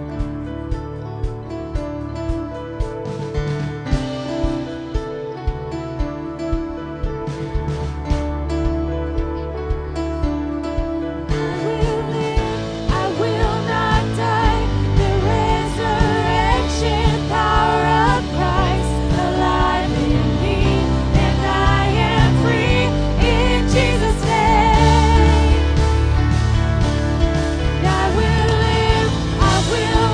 I will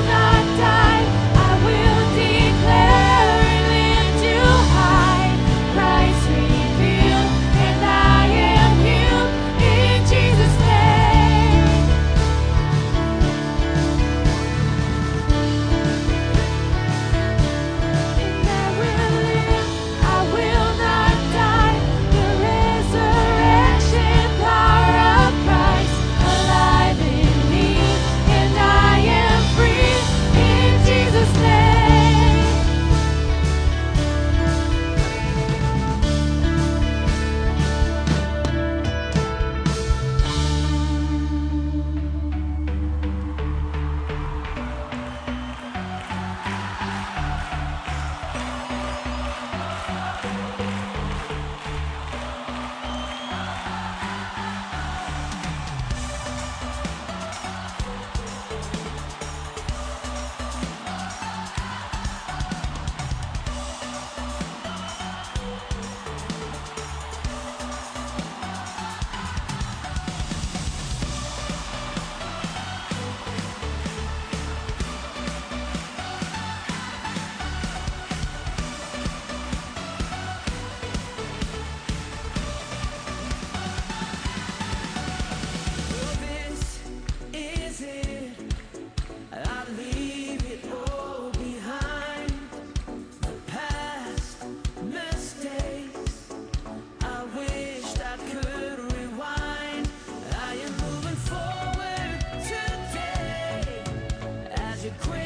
the queen.